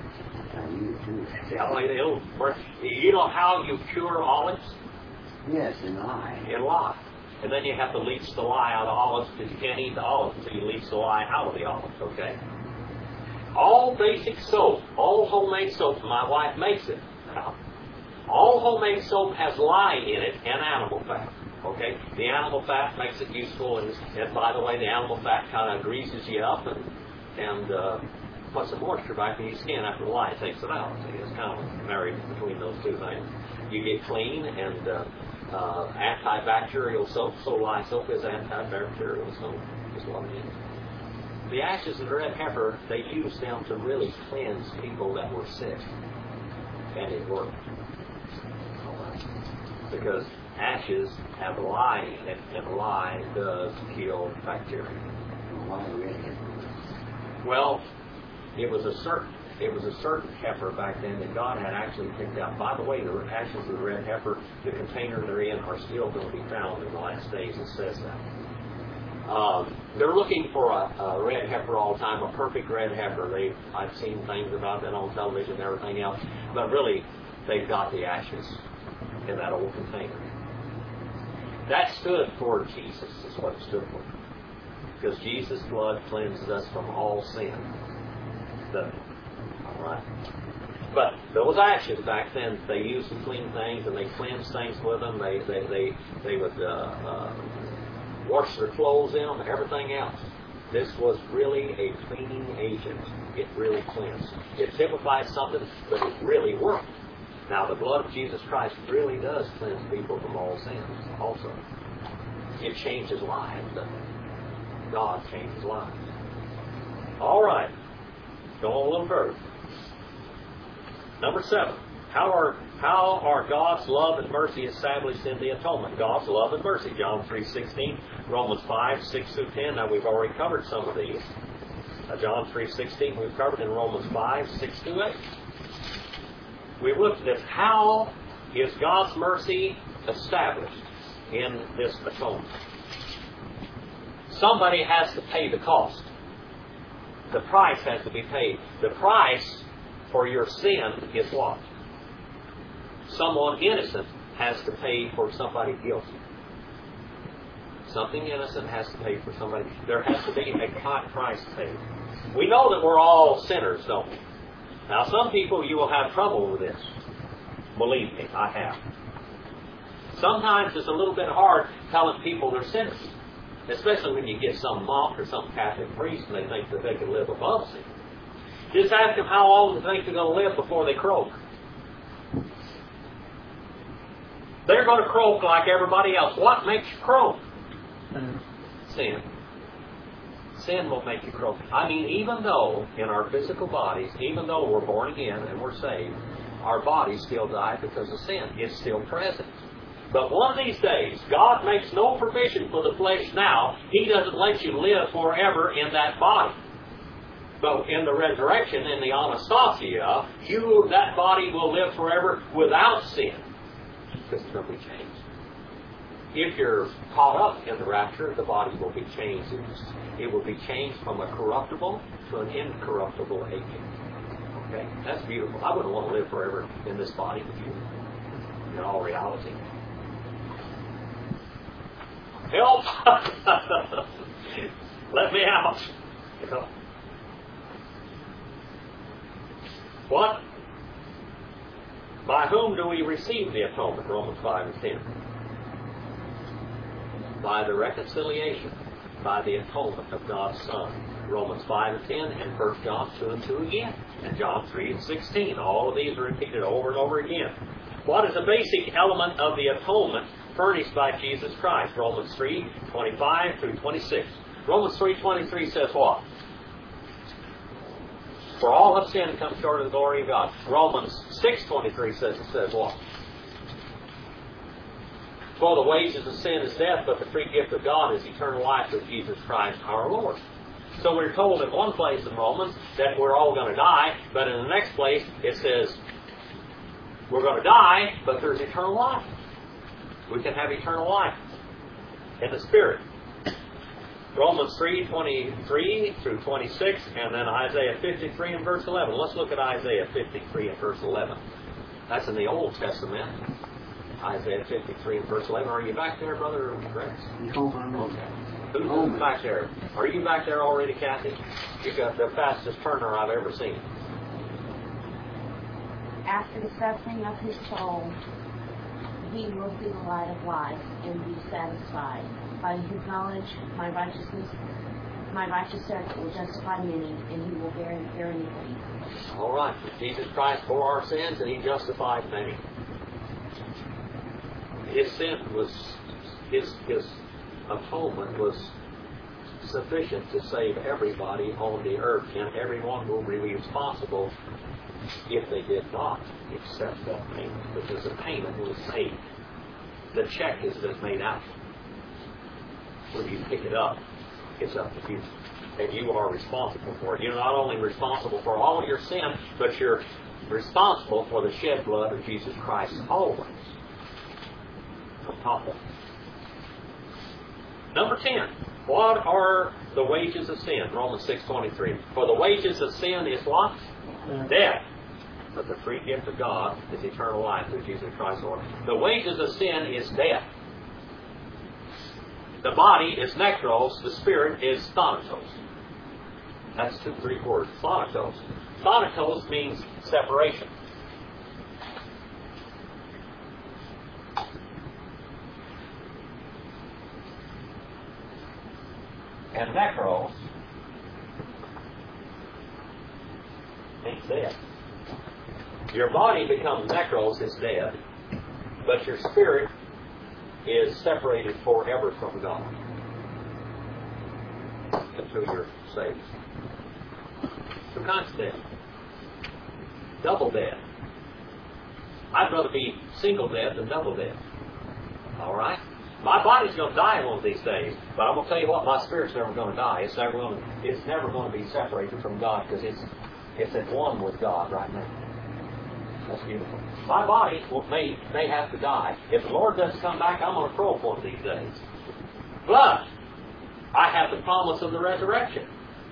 A: You know how you cure olives?
B: Yes, in lye.
A: In lye. And then you have to leach the lye out of olives because you can't eat the olives until you leach the lye out of the olives, okay? All basic soap, all homemade soap, my wife makes it. All homemade soap has lye in it and animal fat. Okay, the animal fat makes it useful, and by the way, the animal fat kind of greases you up and puts the moisture back in your skin after the lye takes it out. See, it's kind of married between those two things. You get clean and antibacterial soap. So lye soap is antibacterial soap. Is what it is. The ashes of the red heifer, they used them to really cleanse people that were sick, and it worked. Because ashes have lye in it, and lye does kill bacteria.
B: Why red heifer?
A: Well, it was a certain heifer back then that God had actually picked out. By the way, the ashes of the red heifer, the container they're in, are still going to be found in the last days. It says that. They're looking for a red heifer all the time, a perfect red heifer. I've seen things about that on television and everything else, but really, they've got the ashes in that old container. That stood for Jesus, is what it stood for. Because Jesus' blood cleanses us from all sin. All right. But those ashes back then, they used to clean things, and they cleansed things with them. They would wash their clothes in them and everything else. This was really a cleaning agent. It really cleansed. It typified something, but it really worked. Now, the blood of Jesus Christ really does cleanse people from all sins also. It changes lives, doesn't it? God changes lives. All right. Go on a little further. Number 7. How are God's love and mercy established in the atonement? God's love and mercy. John 3:16, Romans 5:6 through 10. Now, we've already covered some of these. John 3:16 we've covered, in Romans 5:6-8. We've looked at how is God's mercy established in this atonement. Somebody has to pay the cost. The price has to be paid. The price for your sin is what? Someone innocent has to pay for somebody guilty. Something innocent has to pay for somebody. There has to be a price paid. We know that we're all sinners, don't we? Now, some people, you will have trouble with this. Believe me, I have. Sometimes it's a little bit hard telling people they're sinners. Especially when you get some monk or some Catholic priest and they think that they can live above sin. Just ask them how long they think they're going to live before they croak. They're going to croak like everybody else. What makes you croak? Sin. Sin will make you croak. I mean, even though in our physical bodies, even though we're born again and we're saved, our bodies still die because of sin. It's still present. But one of these days, God makes no provision for the flesh now. He doesn't let you live forever in that body. But in the resurrection, in the Anastasia, that body will live forever without sin. Because it will be changed. If you're caught up in the rapture, the body will be changed. It will be changed from a corruptible to an incorruptible agent. Okay? That's beautiful. I wouldn't want to live forever in this body with you. In all reality. Help! Let me out. What? By whom do we receive the atonement? Romans 5:10. By the reconciliation, by the atonement of God's Son. Romans 5:10 and 1 John 2:2 again. And John 3:16. All of these are repeated over and over again. What is the basic element of the atonement furnished by Jesus Christ? Romans 3:25-26. Romans 3:23 says what? For all have sinned and come short of the glory of God. Romans 6:23 says what? For the wages of sin is death, but the free gift of God is eternal life through Jesus Christ our Lord. So we're told in one place in Romans that we're all going to die, but in the next place it says we're going to die, but there's eternal life. We can have eternal life in the Spirit. Romans 3:23-26, and then Isaiah 53 and verse 11. Let's look at Isaiah 53 and verse 11. That's in the Old Testament. Isaiah 53 and verse 11. Are you back there, Brother Rex?
B: No, I'm not.
A: Okay. Who's back there? Are you back there already, Kathy? You got the fastest turner I've ever seen.
D: After the suffering of his soul, he will see the light of life and be satisfied. By his knowledge, my righteous servant will justify many, and he will bear their iniquity.
A: All right. Jesus Christ bore our sins, and he justified many. His sin was, his atonement was sufficient to save everybody on the earth, and everyone will be responsible if they did not accept that payment, because the payment was made. The check is just made out. When you pick it up, it's up to you. And you are responsible for it. You're not only responsible for all of your sin, but you're responsible for the shed blood of Jesus Christ always. On top of it. Number 10. What are the wages of sin? Romans 6:23. For the wages of sin is what? Death. But the free gift of God is eternal life through Jesus Christ Lord. The wages of sin is death. The body is nekros, the spirit is thanatos. That's 2 Greek words. Thanatos. Thanatos means separation. And nekros means death. Your body becomes nekros, it's dead, but your spirit is separated forever from God until you're saved. Two kinds of death. Double death. I'd rather be single death than double death. All right? My body's going to die one of these days, but I'm going to tell you what, my spirit's never going to die. It's never going to be separated from God because it's at one with God right now. That's beautiful. My body may have to die. If the Lord doesn't come back, I'm going to croak one of these days. But I have the promise of the resurrection.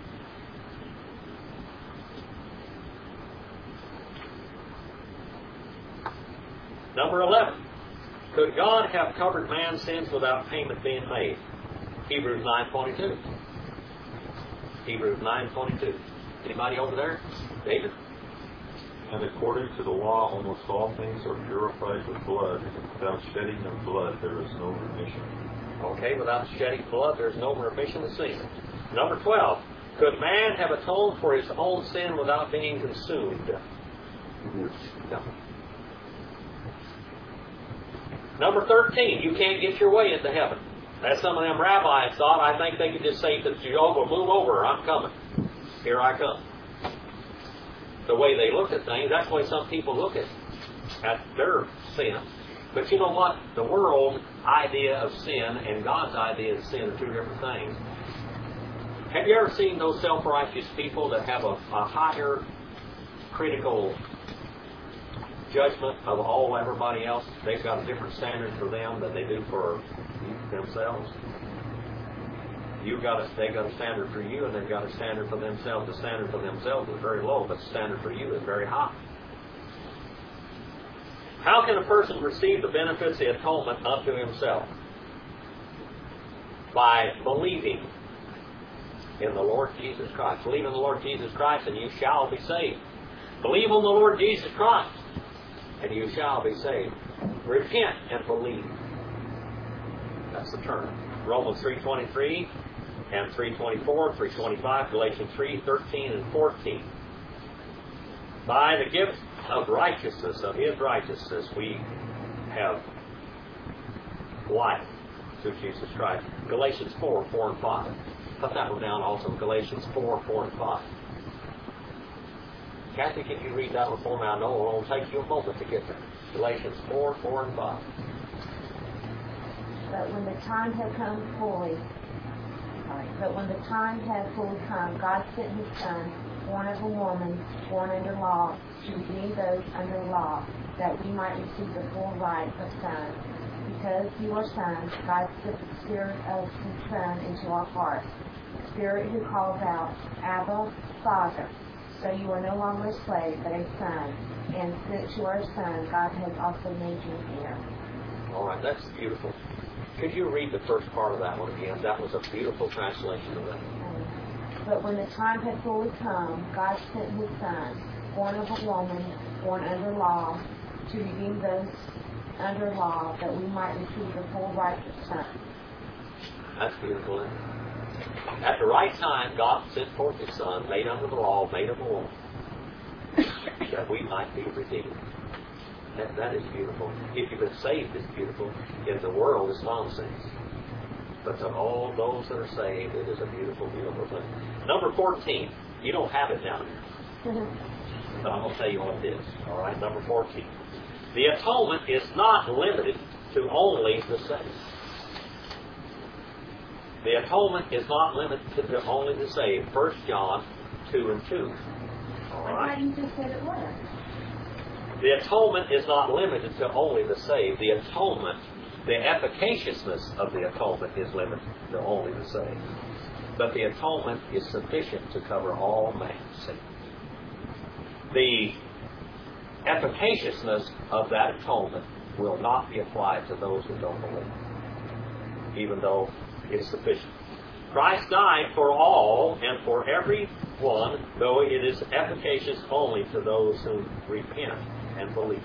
A: Number 11. Could God have covered man's sins without payment being made? Hebrews 9:22. Hebrews 9:22. Anybody over there? David?
E: And according to the law, almost all things are purified with blood. Without shedding of blood, there is no remission.
A: Okay, without shedding blood, there's no remission of sin. Number 12. Could man have atoned for his own sin without being consumed? No. Number 13. You can't get your way into heaven. As some of them rabbis thought, I think they could just say to Jehovah, move over, I'm coming. Here I come. The way they look at things, that's the way some people look at their sin. But you know what? The world's idea of sin and God's idea of sin are two different things. Have you ever seen those self-righteous people that have a higher critical judgment of everybody else? They've got a different standard for them than they do for themselves. They've got a standard for you, and they've got a standard for themselves. The standard for themselves is very low, but the standard for you is very high. How can a person receive the benefits of the atonement unto himself? By believing in the Lord Jesus Christ. Believe in the Lord Jesus Christ, and you shall be saved. Believe on the Lord Jesus Christ, and you shall be saved. Repent and believe. That's the term. Romans 3:23 and 3:24, 3:25, Galatians 3:13 and 14. By the gift of righteousness, of His righteousness, we have life through Jesus Christ. Galatians 4:4 and 5. Put that one down also. Galatians 4:4 and 5. Kathy, can you read that one for me? I know it will take you a moment to get there. Galatians 4:4 and 5.
D: But when the time had fully come, God sent His Son, born of a woman, born under law, to redeem those under law, that we might receive the full right of sons. Because you are sons, God sent the Spirit of His Son into our hearts, the Spirit who calls out, Abba, Father. So you are no longer a slave, but a son. And since you are a son, God has also made you an heir.
A: All right, that's beautiful. Could you read the first part of that one again? That was a beautiful translation of that.
D: But when the time had fully come, God sent His Son, born of a woman, born under law, to redeem those under law, that we might receive the full right of Son.
A: That's beautiful, isn't it? At the right time, God sent forth His Son, made under the law, made of a woman, that we might be redeemed. That is beautiful. If you've been saved, it's beautiful. In the world, it's nonsense. But to all those that are saved, it is a beautiful, beautiful thing. Number 14. You don't have it down here. But I'm going to tell you what it is. All right, number 14. The atonement is not limited to only the saved. The atonement is not limited to only the saved. 1 John 2 and 2. All right.
D: Why you just said it was?
A: The atonement is not limited to only the saved. The atonement, the efficaciousness of the atonement is limited to only the saved. But the atonement is sufficient to cover all man's sin. The efficaciousness of that atonement will not be applied to those who don't believe, even though it's sufficient. Christ died for all and for every one, though it is efficacious only to those who repent and believe.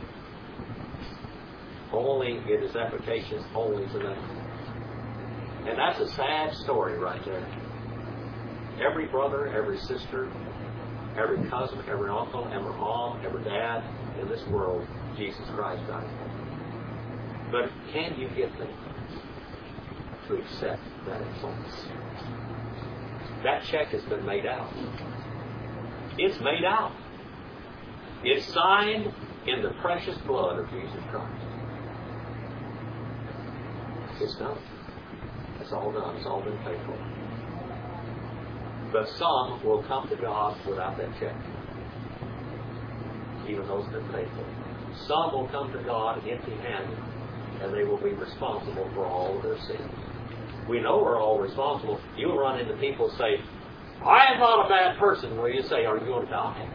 A: Only it is efficacious only to them. And that's a sad story right there. Every brother, every sister, every cousin, every uncle, every mom, every dad in this world, Jesus Christ died for. But can you get them to accept that atonement? That check has been made out. It's made out. It's signed in the precious blood of Jesus Christ. It's done. It's all done. It's all been paid for. But some will come to God without that check, even though it's been paid for. Some will come to God empty-handed, and they will be responsible for all of their sins. We know we're all responsible. You'll run into people who say, I am not a bad person. Well, you say, are you going to die?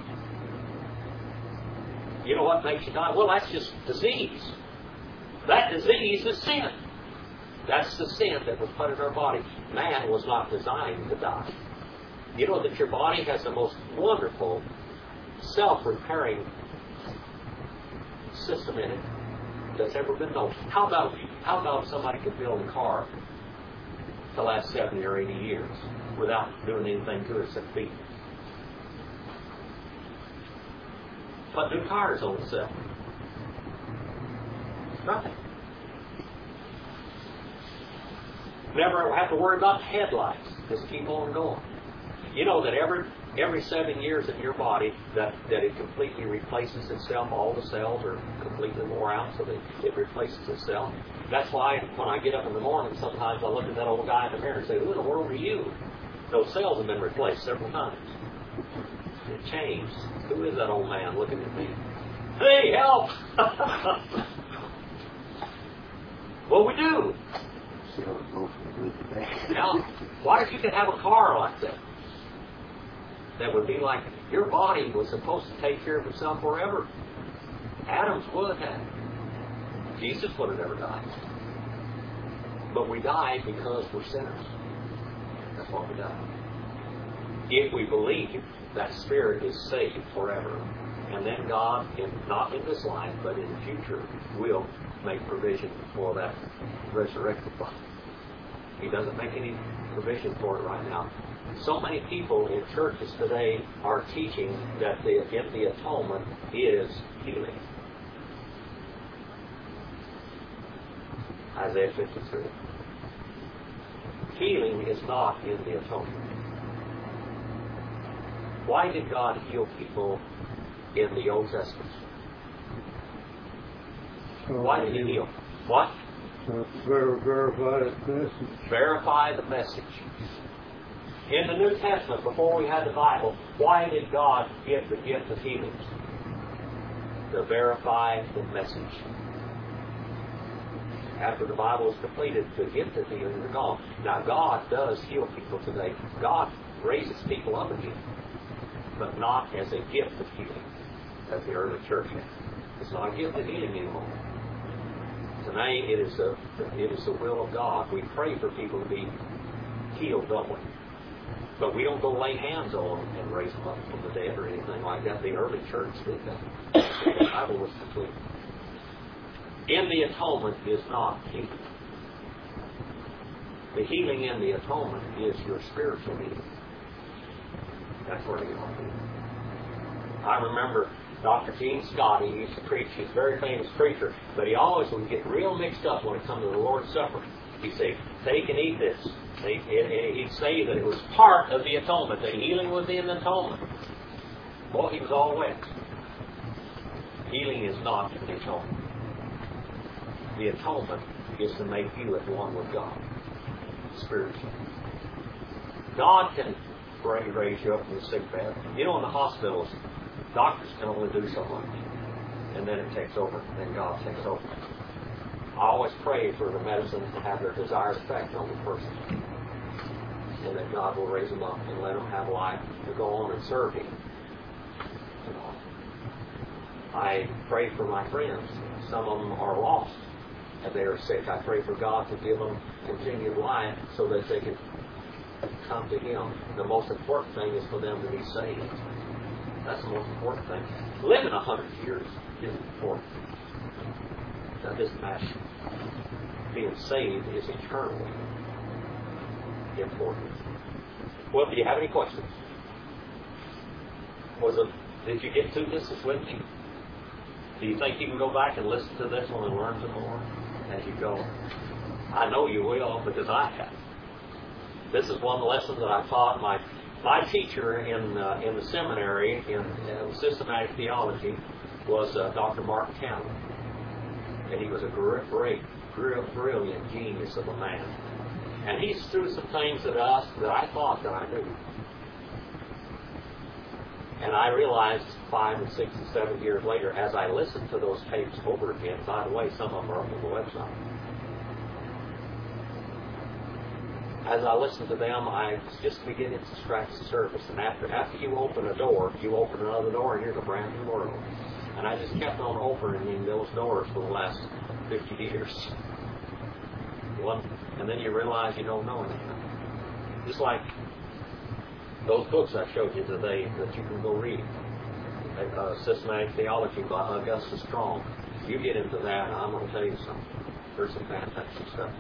A: You know what makes you die? Well, that's just disease. That disease is sin. That's the sin that was put in our body. Man was not designed to die. You know that your body has the most wonderful self-repairing system in it that's ever been known. How about somebody could build a car the last 70 or 80 years without doing anything to it except feet? Put new tires on itself. Nothing. Never have to worry about headlights. Just keep on going. You know that every 7 years in your body that it completely replaces itself. All the cells are completely wore out, so that it replaces itself. That's why when I get up in the morning, sometimes I look at that old guy in the mirror and say, who in the world are you? Those cells have been replaced several times. It changed. Who is that old man looking at me? Hey, help! Well, we do. Now, what if you could have a car like that? That would be like your body was supposed to take care of itself forever. Adam's would have. Jesus would have never died. But we died because we're sinners. That's why we died. If we believe that spirit is saved forever, and then God, not in this life, but in the future, will make provision for that resurrected body. He doesn't make any provision for it right now. So many people in churches today are teaching that the atonement is healing. Isaiah 53. Healing is not in the atonement. Why did God heal people in the Old Testament? Why did He heal? What?
C: Verify the message.
A: Verify the message. In the New Testament, before we had the Bible, why did God give the gift of healings? To verify the message. After the Bible was completed, the gift of healing is gone. Now, God does heal people today. God raises people up again, but not as a gift of healing, as the early church had. It's not a gift of healing anymore. Tonight, it is the will of God. We pray for people to be healed, don't we? But we don't go lay hands on them and raise them up from the dead or anything like that. The early church did that. The Bible was complete. In the atonement is not healing. The healing in the atonement is your spiritual healing. That's where you are. I remember Dr. Gene Scott, he used to preach. He's a very famous preacher, but he always would get real mixed up when it comes to the Lord's Supper. He'd say, take and eat this. He'd say that it was part of the atonement. The healing was in the atonement. Boy, he was all wet. Healing is not in the atonement. The atonement is to make you at one with God, spiritually. God can raise you up from the sick bed. You know, in the hospitals, doctors can only do so much. And then it takes over. Then God takes over. I always pray for the medicines to have their desired effect on the person. And that God will raise them up and let them have life to go on and serve Him. I pray for my friends. Some of them are lost and they are sick. I pray for God to give them continued life so that they can come to Him. The most important thing is for them to be saved. That's the most important thing. Living 100 years isn't important. That doesn't matter. Being saved is eternally important. Well, do you have any questions? Did you get through this with me? Do you think you can go back and listen to this one and learn some more as you go? I know you will, because I have. This is one lesson that I taught my teacher in the seminary in systematic theology was Dr. Martin Campbell. And he was a great, brilliant genius of a man. And he's threw some things at us that I thought that I knew. And I realized 5 and 6 and 7 years later, as I listened to those tapes over again, by the way, some of them are up on the website. As I listened to them, I was just beginning to scratch the surface. And after you open a door, you open another door, and here's a brand new world. And I just kept on opening those doors for the last 50 years. And then you realize you don't know anything. Just like those books I showed you today that you can go read. Systematic Theology by Augustus Strong. You get into that, and I'm going to tell you something. There's some fantastic stuff.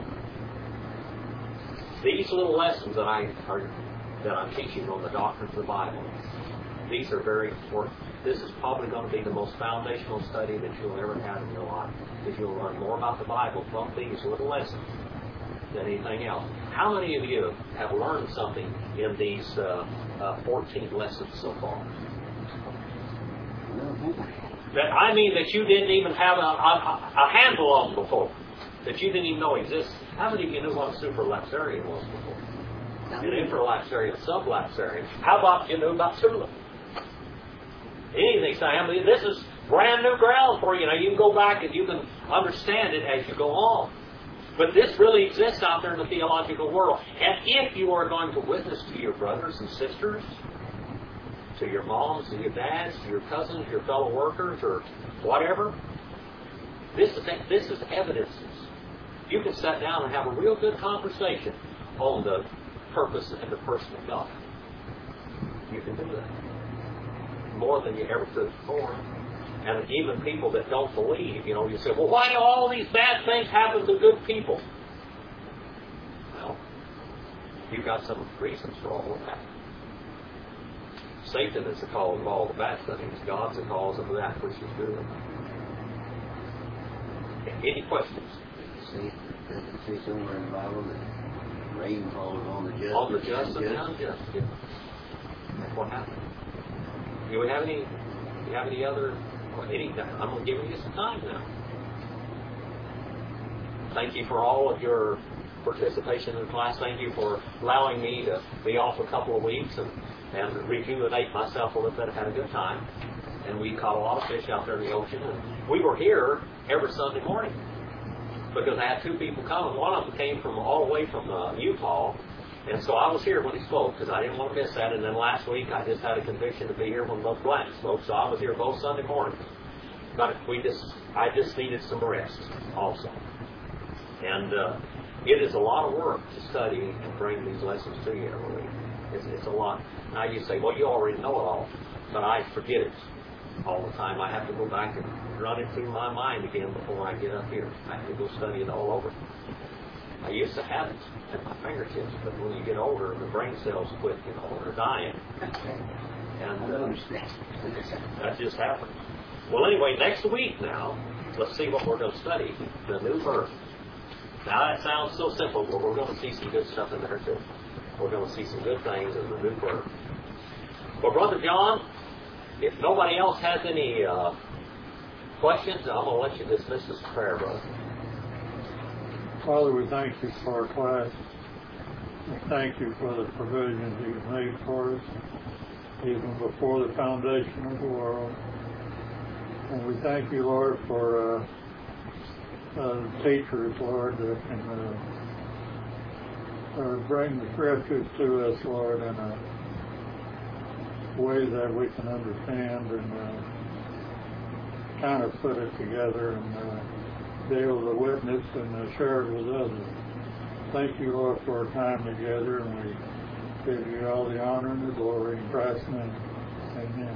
A: These little lessons that I'm teaching on the doctrines of the Bible, these are very important. This is probably going to be the most foundational study that you'll ever have in your life, because you'll learn more about the Bible from these little lessons than anything else. How many of you have learned something in these 14 lessons so far? I mean that you didn't even have a handle on before, that you didn't even know existed. How many of you knew what a supralapsarian was before? An infralapsarian, sublapsarian. How about you knew about tulip? Anything, Sam. This is brand new ground for you. Now you can go back and you can understand it as you go on. But this really exists out there in the theological world. And if you are going to witness to your brothers and sisters, to your moms, to your dads, to your cousins, your fellow workers, or whatever, this is evidences. You can sit down and have a real good conversation on the purpose and the person of God. You can do that. More than you ever could before. And even people that don't believe, you say, well, why do all these bad things happen to good people? Well, you've got some reasons for all of that. Satan is the cause of all the bad things. God's the cause of that which is good. Any questions?
B: See somewhere in the Bible that rain falls on the just.
A: On the just and the unjust. Yeah. That's what happened. Do you have any other? I'm going to give you some time now. Thank you for all of your participation in the class. Thank you for allowing me to be off a couple of weeks and rejuvenate myself a little bit. I had a good time. And we caught a lot of fish out there in the ocean. And we were here every Sunday morning because I had 2 people coming. One of them came from all the way from Utah. And so I was here when he spoke because I didn't want to miss that. And then last week I just had a conviction to be here when both Blank spoke. So I was here both Sunday mornings. But I just needed some rest also. And it is a lot of work to study and bring these lessons to you every week. It's a lot. Now you say, well, you already know it all. But I forget it all the time. I have to go back and run it through my mind again before I get up here. I have to go study it all over. I used to have it at my fingertips, but when you get older, the brain cells quit, are dying. And that just happened. Well, anyway, next week now, let's see what we're going to study, the new birth. Now, that sounds so simple, but we're going to see some good stuff in there, too. We're going to see some good things in the new birth. Well, Brother John, if nobody else has any questions, I'm going to let you dismiss this prayer, brother.
C: Father, we thank you for our class. We thank you for the provisions you've made for us, even before the foundation of the world. And we thank you, Lord, for teachers, Lord, that can bring the scriptures to us, Lord, in a way that we can understand and kind of put it together and be able to witness and share it with others. Thank you, Lord, for our time together, and we give you all the honor and the glory in Christ's name. Amen.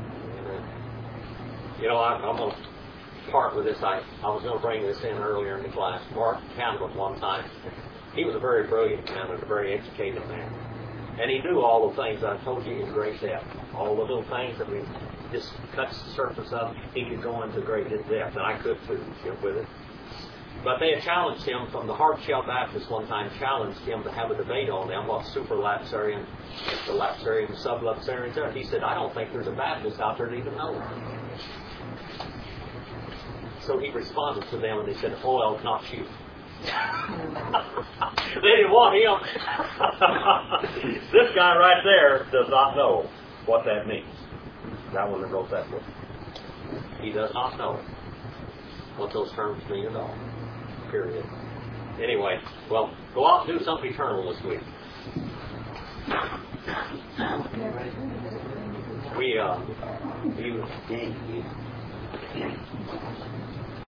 A: I'm going to part with this. I was going to bring this in earlier in the class. Mark Campbell one time, he was a very brilliant man and a very educated man. And he knew all the things I told you in great depth. All the little things that we just cuts the surface of, he could go into great depth. And I could too, with it. But they had challenged him from the Hard-Shell Baptist one time, challenged him to have a debate on them, what supralapsarian, lapsarian, sublapsarians are. He said, I don't think there's a Baptist out there that even knows. So he responded to them and he said, oh, well, not you. They didn't want him. This guy right there does not know what that means. That one that wrote that book. He does not know what those terms mean at all. Period. Anyway, well, go out and do something eternal this week. We,
B: Thank you.